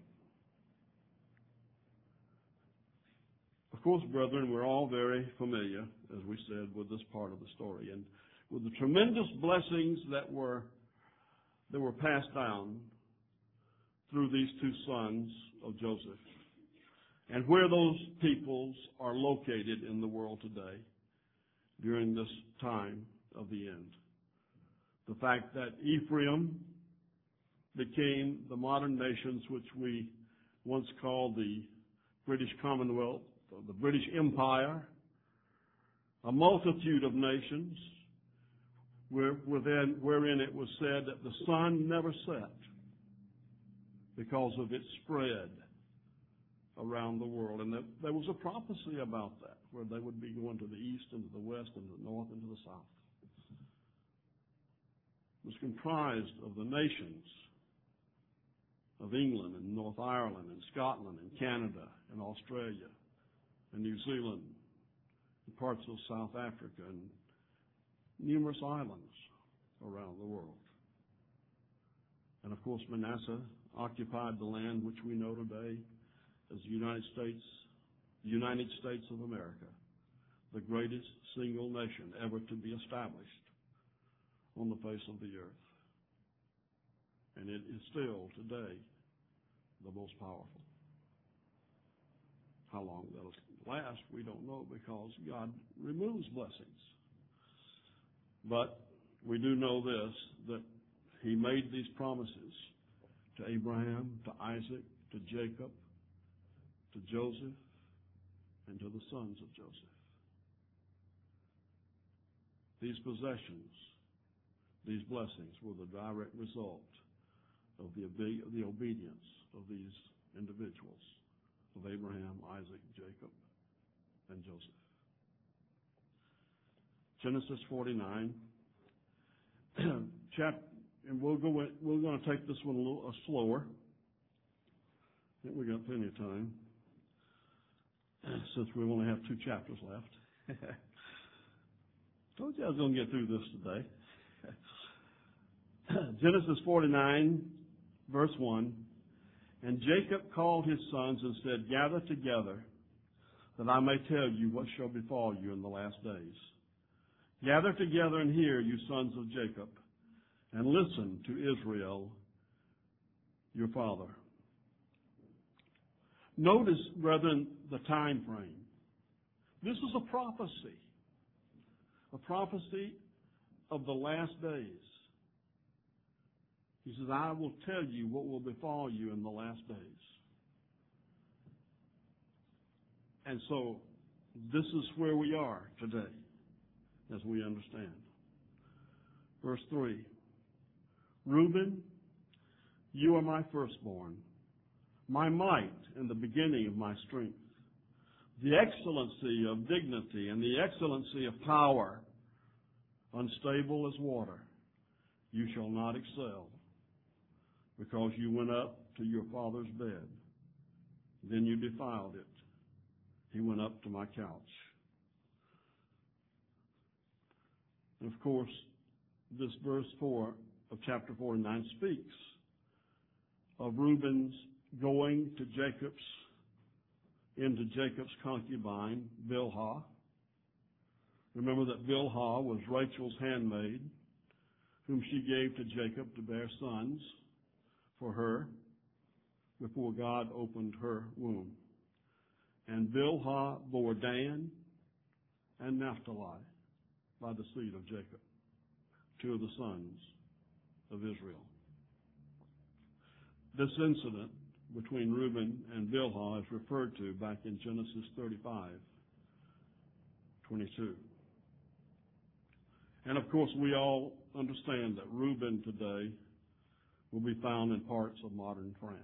Of course, brethren, we're all very familiar, as we said, with this part of the story, and with the tremendous blessings that were that were passed down through these two sons of Joseph, and where those peoples are located in the world today during this time of the end. The fact that Ephraim became the modern nations which we once called the British Commonwealth, the British Empire, a multitude of nations where, within, wherein it was said that the sun never set because of its spread around the world. And there, there was a prophecy about that, where they would be going to the east and to the west and to the north and to the south. It was comprised of the nations of England and North Ireland and Scotland and Canada and Australia and New Zealand and parts of South Africa and numerous islands around the world. And of course, Manasseh occupied the land which we know today as the United States, the United States of America, the greatest single nation ever to be established on the face of the earth. And it is still today the most powerful. How long that'll last, we don't know, because God removes blessings. But we do know this, that He made these promises to Abraham, to Isaac, to Jacob, to Joseph, and to the sons of Joseph. These possessions, these blessings were the direct result of the, obe- the obedience of these individuals, of Abraham, Isaac, Jacob, and Joseph. Genesis forty-nine, chapter, and we'll go. We're going to take this one a little uh, slower. I think we got plenty of time, since we only have two chapters left. Told you I was going to get through this today. Genesis forty-nine, verse one. And Jacob called his sons and said, Gather together, that I may tell you what shall befall you in the last days. Gather together and hear, you sons of Jacob, and listen to Israel, your father. Notice, brethren, the time frame. This is a prophecy, a prophecy of the last days. He says, I will tell you what will befall you in the last days. And so, this is where we are today, as we understand. Verse three. Reuben, you are my firstborn, my might and the beginning of my strength, the excellency of dignity and the excellency of power, unstable as water. You shall not excel, because you went up to your father's bed. Then you defiled it. He went up to my couch. And of course, this verse four of chapter forty-nine speaks of Reuben's going to Jacob's, into Jacob's concubine, Bilhah. Remember that Bilhah was Rachel's handmaid, whom she gave to Jacob to bear sons for her before God opened her womb. And Bilhah bore Dan and Naphtali by the seed of Jacob, two of the sons of Israel. This incident between Reuben and Bilhah is referred to back in Genesis thirty-five, twenty-two. And of course, we all understand that Reuben today will be found in parts of modern France.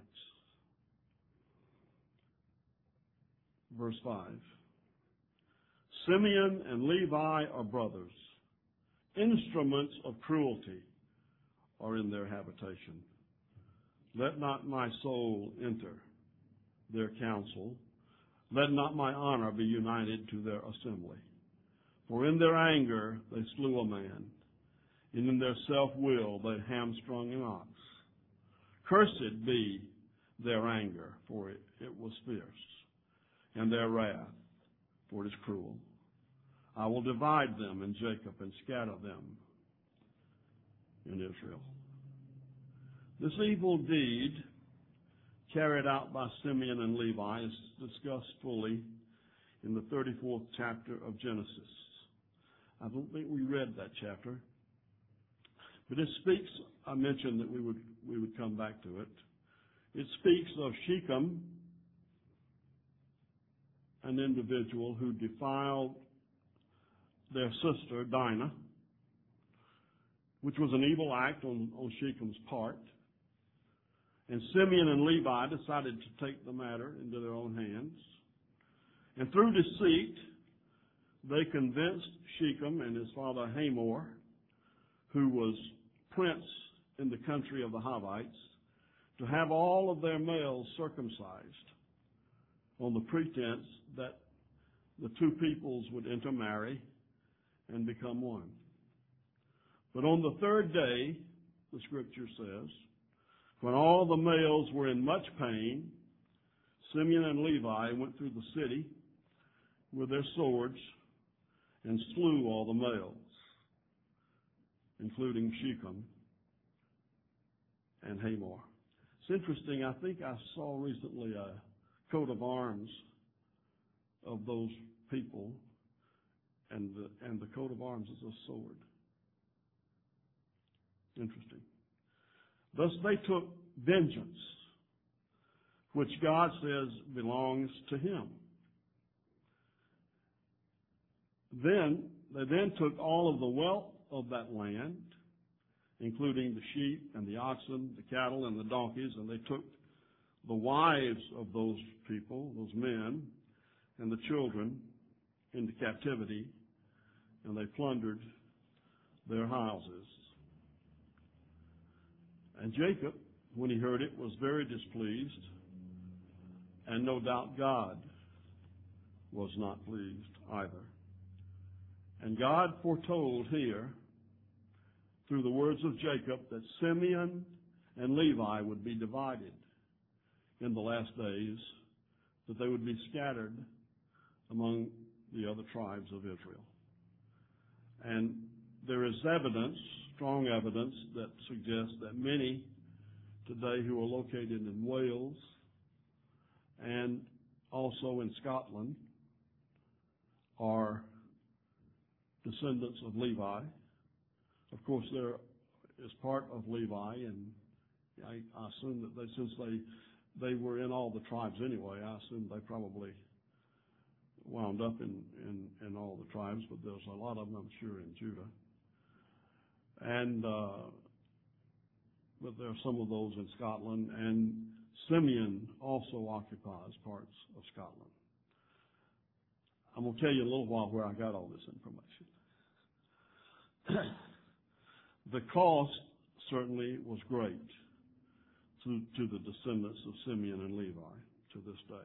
Verse five. Simeon and Levi are brothers. Instruments of cruelty are in their habitation. Let not my soul enter their council. Let not my honor be united to their assembly. For in their anger they slew a man, and in their self-will they hamstrung an ox. Cursed be their anger, for it, it was fierce, and their wrath, for it is cruel. I will divide them in Jacob and scatter them in Israel. This evil deed carried out by Simeon and Levi is discussed fully in the thirty-fourth chapter of Genesis. I don't think we read that chapter, but it speaks, I mentioned that we would we would come back to it. It speaks of Shechem, an individual who defiled their sister Dinah, which was an evil act on, on Shechem's part. And Simeon and Levi decided to take the matter into their own hands. And through deceit, they convinced Shechem and his father Hamor, who was prince in the country of the Hivites, to have all of their males circumcised on the pretense that the two peoples would intermarry and become one. But on the third day, the scripture says, when all the males were in much pain, Simeon and Levi went through the city with their swords and slew all the males, including Shechem and Hamor. It's interesting, I think I saw recently a coat of arms of those people, and the, and the coat of arms is a sword. Interesting. Thus they took vengeance, which God says belongs to him. Then, they then took all of the wealth of that land, including the sheep and the oxen, the cattle and the donkeys, and they took the wives of those people, those men, and the children into captivity, and they plundered their houses. And Jacob, when he heard it, was very displeased, and no doubt God was not pleased either. And God foretold here, through the words of Jacob, that Simeon and Levi would be divided in the last days, that they would be scattered among the other tribes of Israel. And there is evidence, strong evidence, that suggests that many today who are located in Wales and also in Scotland are descendants of Levi. Of course, there is part of Levi, and I, I assume that they, since they they were in all the tribes anyway, I assume they probably wound up in, in, in all the tribes, but there's a lot of them, I'm sure, in Judah. And uh, but there are some of those in Scotland, and Simeon also occupies parts of Scotland. I'm going to tell you in a little while where I got all this information. The cost certainly was great to, to the descendants of Simeon and Levi to this day.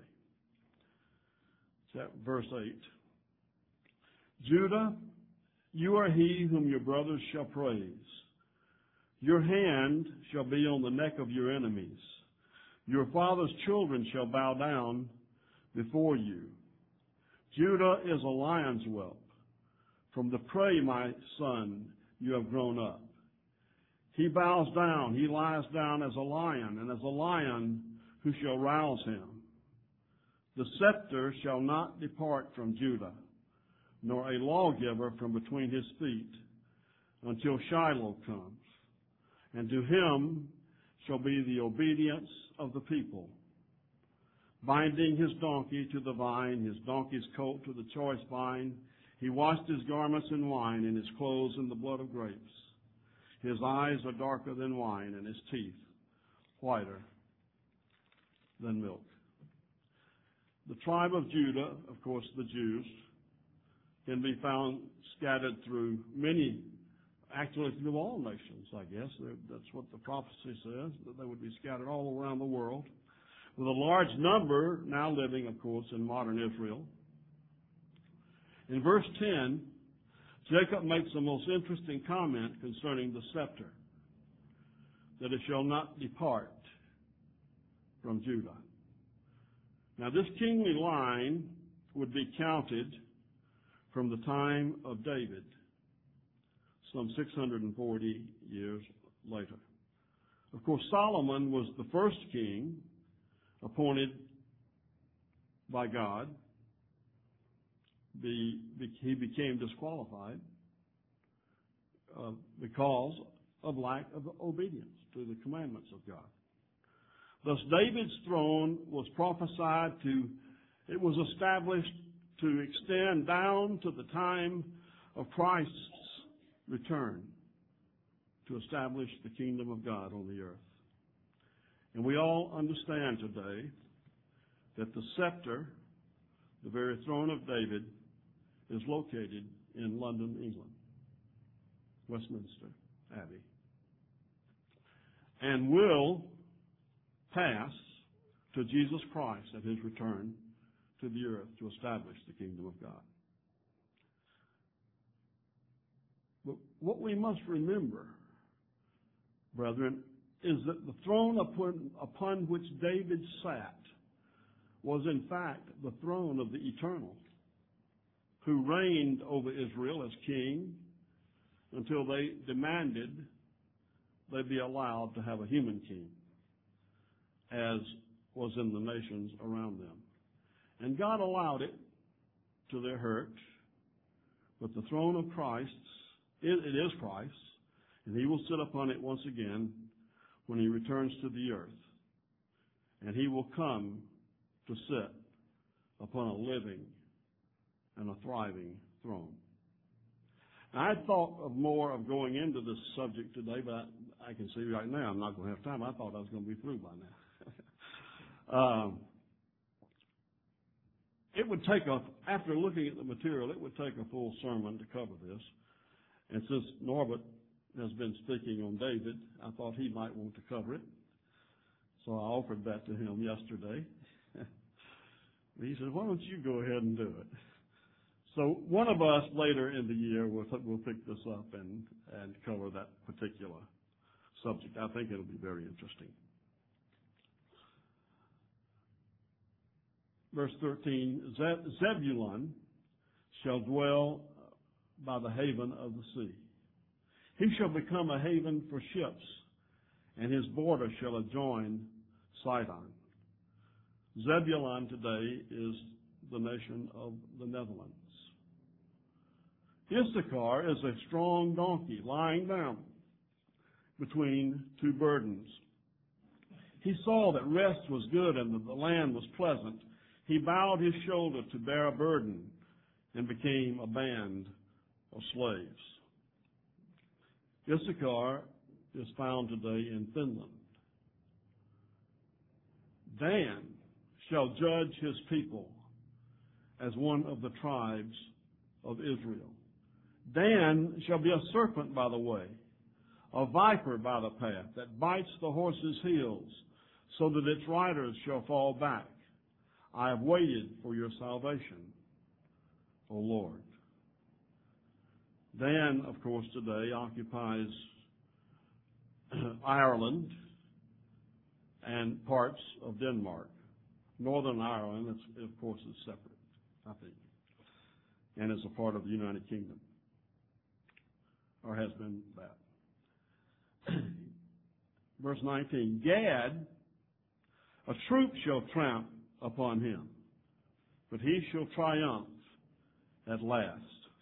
It's verse eight. Judah, you are he whom your brothers shall praise. Your hand shall be on the neck of your enemies. Your father's children shall bow down before you. Judah is a lion's whelp. From the prey, my son, you have grown up. He bows down, he lies down as a lion, and as a lion, who shall rouse him? The scepter shall not depart from Judah, nor a lawgiver from between his feet, until Shiloh comes. And to him shall be the obedience of the people, binding his donkey to the vine, his donkey's coat to the choice vine. He washed his garments in wine, and his clothes in the blood of grapes. His eyes are darker than wine, and his teeth whiter than milk. The tribe of Judah, of course, the Jews, can be found scattered through many, actually through all nations, I guess. That's what the prophecy says, that they would be scattered all around the world, with a large number now living, of course, in modern Israel. In verse ten, Jacob makes the most interesting comment concerning the scepter, that it shall not depart from Judah. Now, this kingly line would be counted from the time of David, some six hundred forty years later. Of course, Solomon was the first king appointed by God. The, he became disqualified uh, because of lack of obedience to the commandments of God. Thus, David's throne was prophesied to, it was established to extend down to the time of Christ's return to establish the kingdom of God on the earth. And we all understand today that the scepter, the very throne of David, is located in London, England, Westminster Abbey, and will pass to Jesus Christ at his return to the earth to establish the kingdom of God. But what we must remember, brethren, is that the throne upon, upon which David sat was in fact the throne of the Eternal, who reigned over Israel as king until they demanded they be allowed to have a human king, as was in the nations around them. And God allowed it to their hurt, but the throne of Christ, it, it is Christ, and he will sit upon it once again when he returns to the earth. And he will come to sit upon a living and a thriving throne. Now, I thought of more of going into this subject today, but I, I can see right now I'm not going to have time. I thought I was going to be through by now. um, it would take a, after looking at the material, it would take a full sermon to cover this. And since Norbert has been speaking on David, I thought he might want to cover it. So I offered that to him yesterday. He said, why don't you go ahead and do it? So one of us later in the year will, will pick this up and, and cover that particular subject. I think it'll be very interesting. Verse thirteen, Zebulun shall dwell by the haven of the sea. He shall become a haven for ships, and his border shall adjoin Sidon. Zebulun today is the nation of the Netherlands. Issachar is a strong donkey lying down between two burdens. He saw that rest was good and that the land was pleasant. He bowed his shoulder to bear a burden and became a band of slaves. Issachar is found today in Finland. Dan shall judge his people as one of the tribes of Israel. Dan shall be a serpent by the way, a viper by the path, that bites the horse's heels, so that its riders shall fall back. I have waited for your salvation, O Lord. Dan, of course, today occupies Ireland and parts of Denmark. Northern Ireland, it's, of course, is separate, I think, and is a part of the United Kingdom, or has been that. Verse nineteen, Gad, a troop shall tramp upon him, but he shall triumph at last.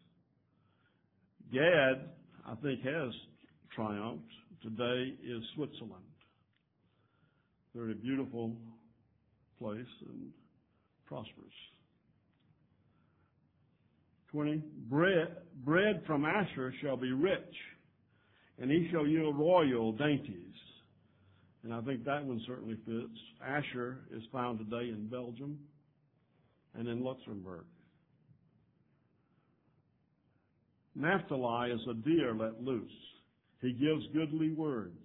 Gad, I think, has triumphed. Today is Switzerland. Very beautiful place and prosperous. twenty, bread, bread from Asher shall be rich, and he shall yield royal dainties. And I think that one certainly fits. Asher is found today in Belgium and in Luxembourg. Naphtali is a deer let loose. He gives goodly words.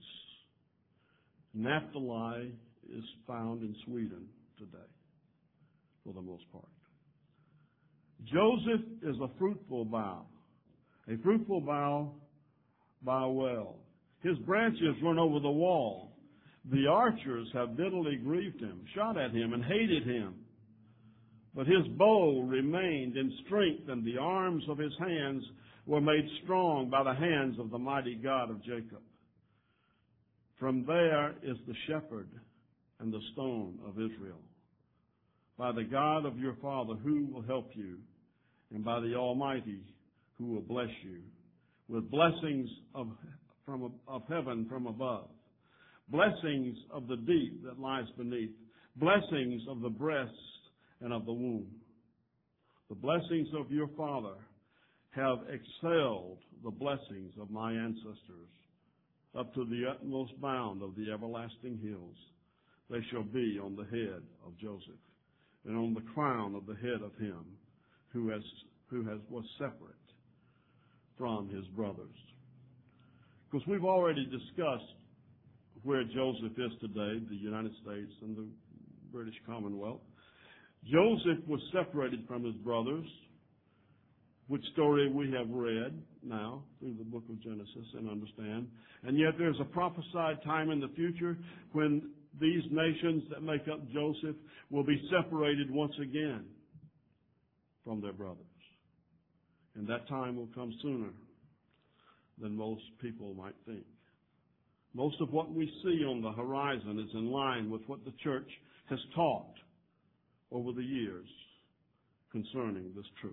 Naphtali is found in Sweden today, for the most part. Joseph is a fruitful bough, a fruitful bough by a well. His branches run over the wall. The archers have bitterly grieved him, shot at him, and hated him. But his bow remained in strength, and the arms of his hands were made strong by the hands of the mighty God of Jacob. From there is the shepherd and the stone of Israel. By the God of your father who will help you, and by the Almighty who will bless you, with blessings of, from, of heaven from above, blessings of the deep that lies beneath, blessings of the breast and of the womb. The blessings of your father have excelled the blessings of my ancestors up to the utmost bound of the everlasting hills. they shall be on the head of Joseph, and on the crown of the head of him who has who has was separate from his brothers. Because we've already discussed where Joseph is today, the United States and the British Commonwealth. Joseph was separated from his brothers, which story we have read now through the book of Genesis and understand. And yet there's a prophesied time in the future when these nations that make up Joseph will be separated once again from their brothers. And that time will come sooner than most people might think. Most of what we see on the horizon is in line with what the church has taught over the years concerning this truth.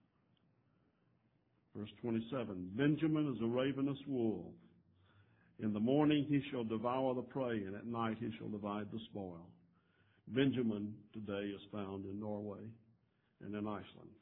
Verse twenty-seven, Benjamin is a ravenous wolf. In the morning he shall devour the prey, and at night he shall divide the spoil. Benjamin today is found in Norway and in Iceland.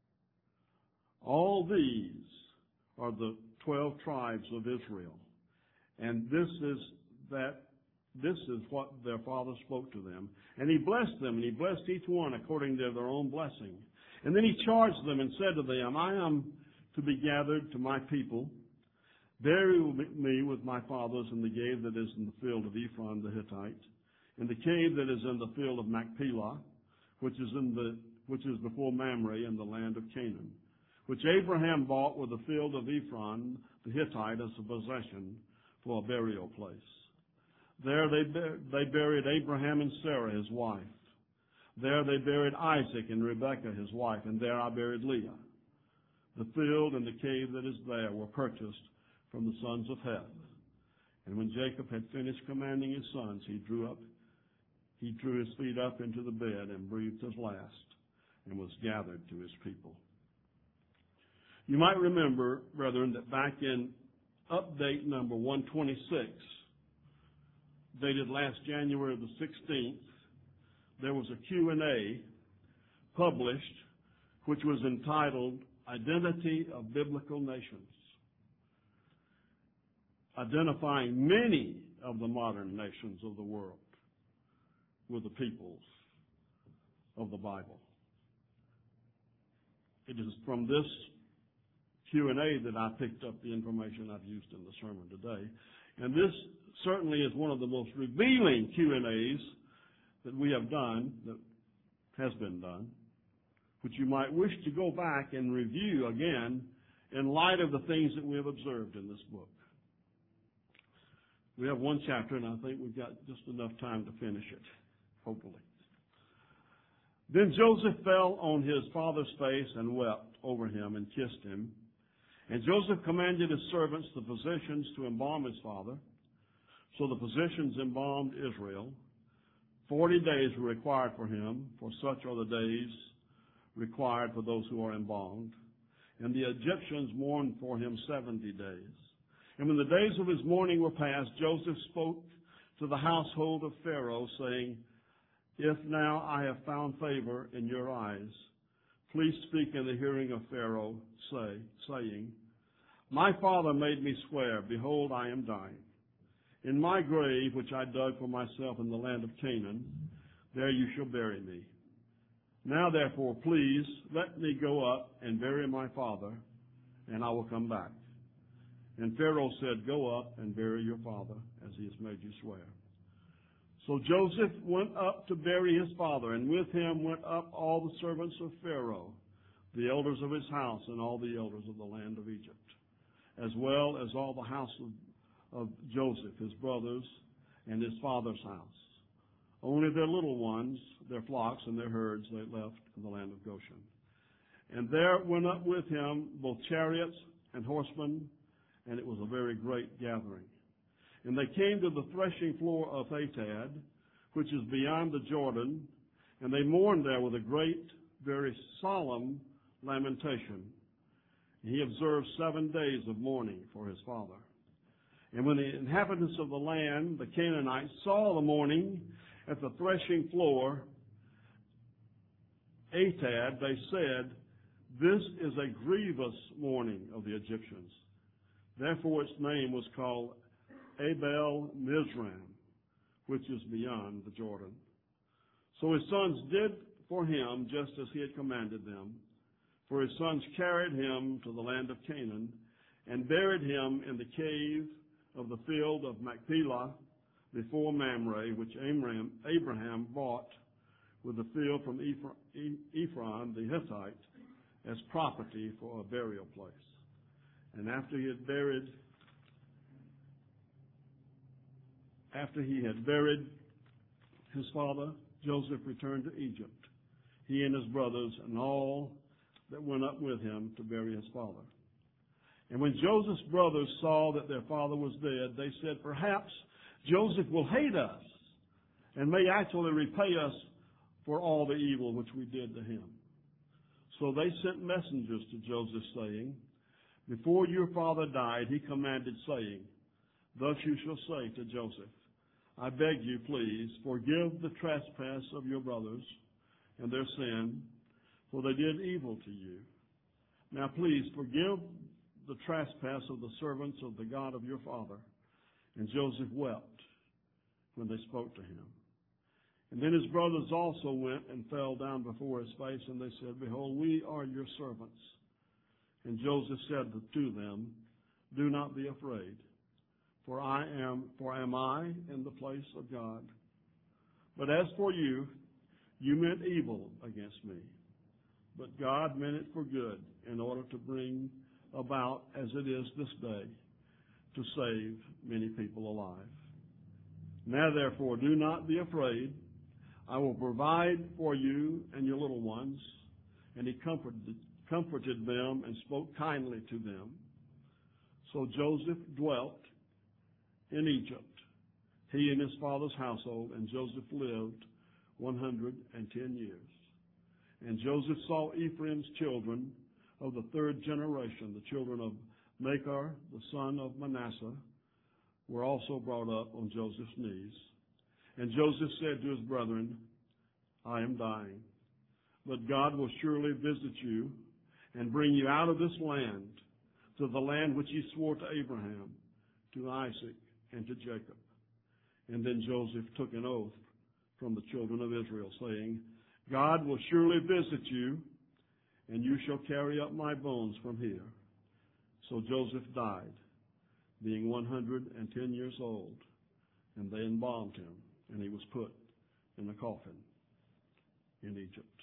All these are the twelve tribes of Israel. And this is that this is what their father spoke to them. And he blessed them, and he blessed each one according to their own blessing. And then he charged them and said to them, I am to be gathered to my people. Bury me with my fathers in the cave that is in the field of Ephron the Hittite, in the cave that is in the field of Machpelah, which is in the which is before Mamre in the land of Canaan, which Abraham bought with the field of Ephron the Hittite as a possession for a burial place. There they they buried Abraham and Sarah his wife. There they buried Isaac and Rebekah his wife, and there I buried Leah. The field and the cave that is there were purchased from the sons of Heth. And when Jacob had finished commanding his sons, he drew up, he drew his feet up into the bed and breathed his last, and was gathered to his people. You might remember, brethren, that back in update number one twenty-six, dated last January the sixteenth, there was a Q and A published which was entitled Identity of Biblical Nations, identifying many of the modern nations of the world with the peoples of the Bible. It is from this Q and A that I picked up the information I've used in the sermon today. And this certainly is one of the most revealing Q and A's that we have done, that has been done, which you might wish to go back and review again in light of the things that we have observed in this book. We have one chapter, and I think we've got just enough time to finish it, hopefully. Then Joseph fell on his father's face and wept over him and kissed him. And Joseph commanded his servants, the physicians, to embalm his father. So the physicians embalmed Israel. Forty days were required for him, for such are the days required for those who are embalmed. And the Egyptians mourned for him seventy days. And when the days of his mourning were past, Joseph spoke to the household of Pharaoh, saying, If now I have found favor in your eyes, please speak in the hearing of Pharaoh, say, saying, My father made me swear, behold, I am dying. In my grave, which I dug for myself in the land of Canaan, there you shall bury me. Now therefore, please, let me go up and bury my father, and I will come back. And Pharaoh said, Go up and bury your father, as he has made you swear. So Joseph went up to bury his father, and with him went up all the servants of Pharaoh, the elders of his house, and all the elders of the land of Egypt, as well as all the house of, of Joseph, his brothers, and his father's house. Only their little ones, their flocks and their herds, they left in the land of Goshen. And there went up with him both chariots and horsemen, and it was a very great gathering. And they came to the threshing floor of Atad, which is beyond the Jordan, and they mourned there with a great, very solemn lamentation. And he observed seven days of mourning for his father. And when the inhabitants of the land, the Canaanites, saw the mourning at the threshing floor, Atad, they said, This is a grievous mourning of the Egyptians. Therefore its name was called Abel Mizraim, which is beyond the Jordan. So his sons did for him just as he had commanded them. For his sons carried him to the land of Canaan and buried him in the cave of the field of Machpelah before Mamre, which Abraham bought with the field from Ephron the Hittite as property for a burial place. And after he had buried, after he had buried his father, Joseph returned to Egypt, he and his brothers and all that went up with him to bury his father. And when Joseph's brothers saw that their father was dead, they said, "Perhaps Joseph will hate us and may actually repay us for all the evil which we did to him." So they sent messengers to Joseph, saying, "Before your father died, he commanded, saying, 'Thus you shall say to Joseph, I beg you, please, forgive the trespass of your brothers and their sin, for they did evil to you. Now please forgive the trespass of the servants of the God of your father.' And Joseph wept when they spoke to him. And then his brothers also went and fell down before his face, and they said, 'Behold, we are your servants.' And Joseph said to them, 'Do not be afraid, for I am, for am I in the place of God? But as for you, you meant evil against me, but God meant it for good, in order to bring about, as it is this day, to save many people alive. Now therefore, do not be afraid. I will provide for you and your little ones.' And he comforted, comforted them and spoke kindly to them. So Joseph dwelt in Egypt, he and his father's household, and Joseph lived one hundred and ten years. And Joseph saw Ephraim's children of the third generation, the children of Machir, the son of Manasseh, were also brought up on Joseph's knees. And Joseph said to his brethren, 'I am dying, but God will surely visit you and bring you out of this land to the land which he swore to Abraham, to Isaac, and to Jacob.' And then Joseph took an oath from the children of Israel, saying, 'God will surely visit you, and you shall carry up my bones from here.' So Joseph died, being one hundred and ten years old, and they embalmed him, and he was put in a coffin in Egypt."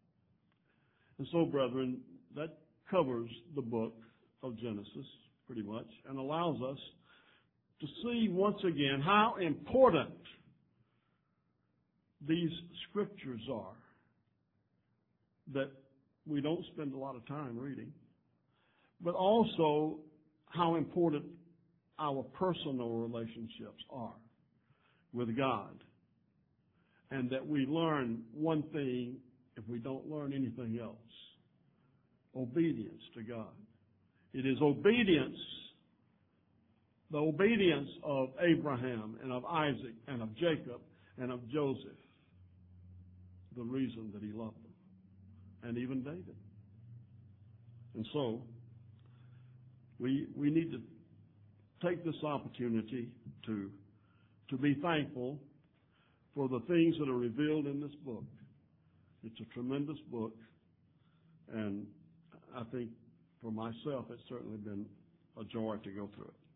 And so, brethren, that covers the book of Genesis, pretty much, and allows us to see once again how important these scriptures are that we don't spend a lot of time reading, but also how important our personal relationships are with God, and that we learn one thing if we don't learn anything else: obedience to God. It is obedience, the obedience of Abraham and of Isaac and of Jacob and of Joseph, the reason that he loved them, and even David. And so, we we need to take this opportunity to to be thankful for the things that are revealed in this book. It's a tremendous book, and I think for myself it's certainly been a joy to go through it.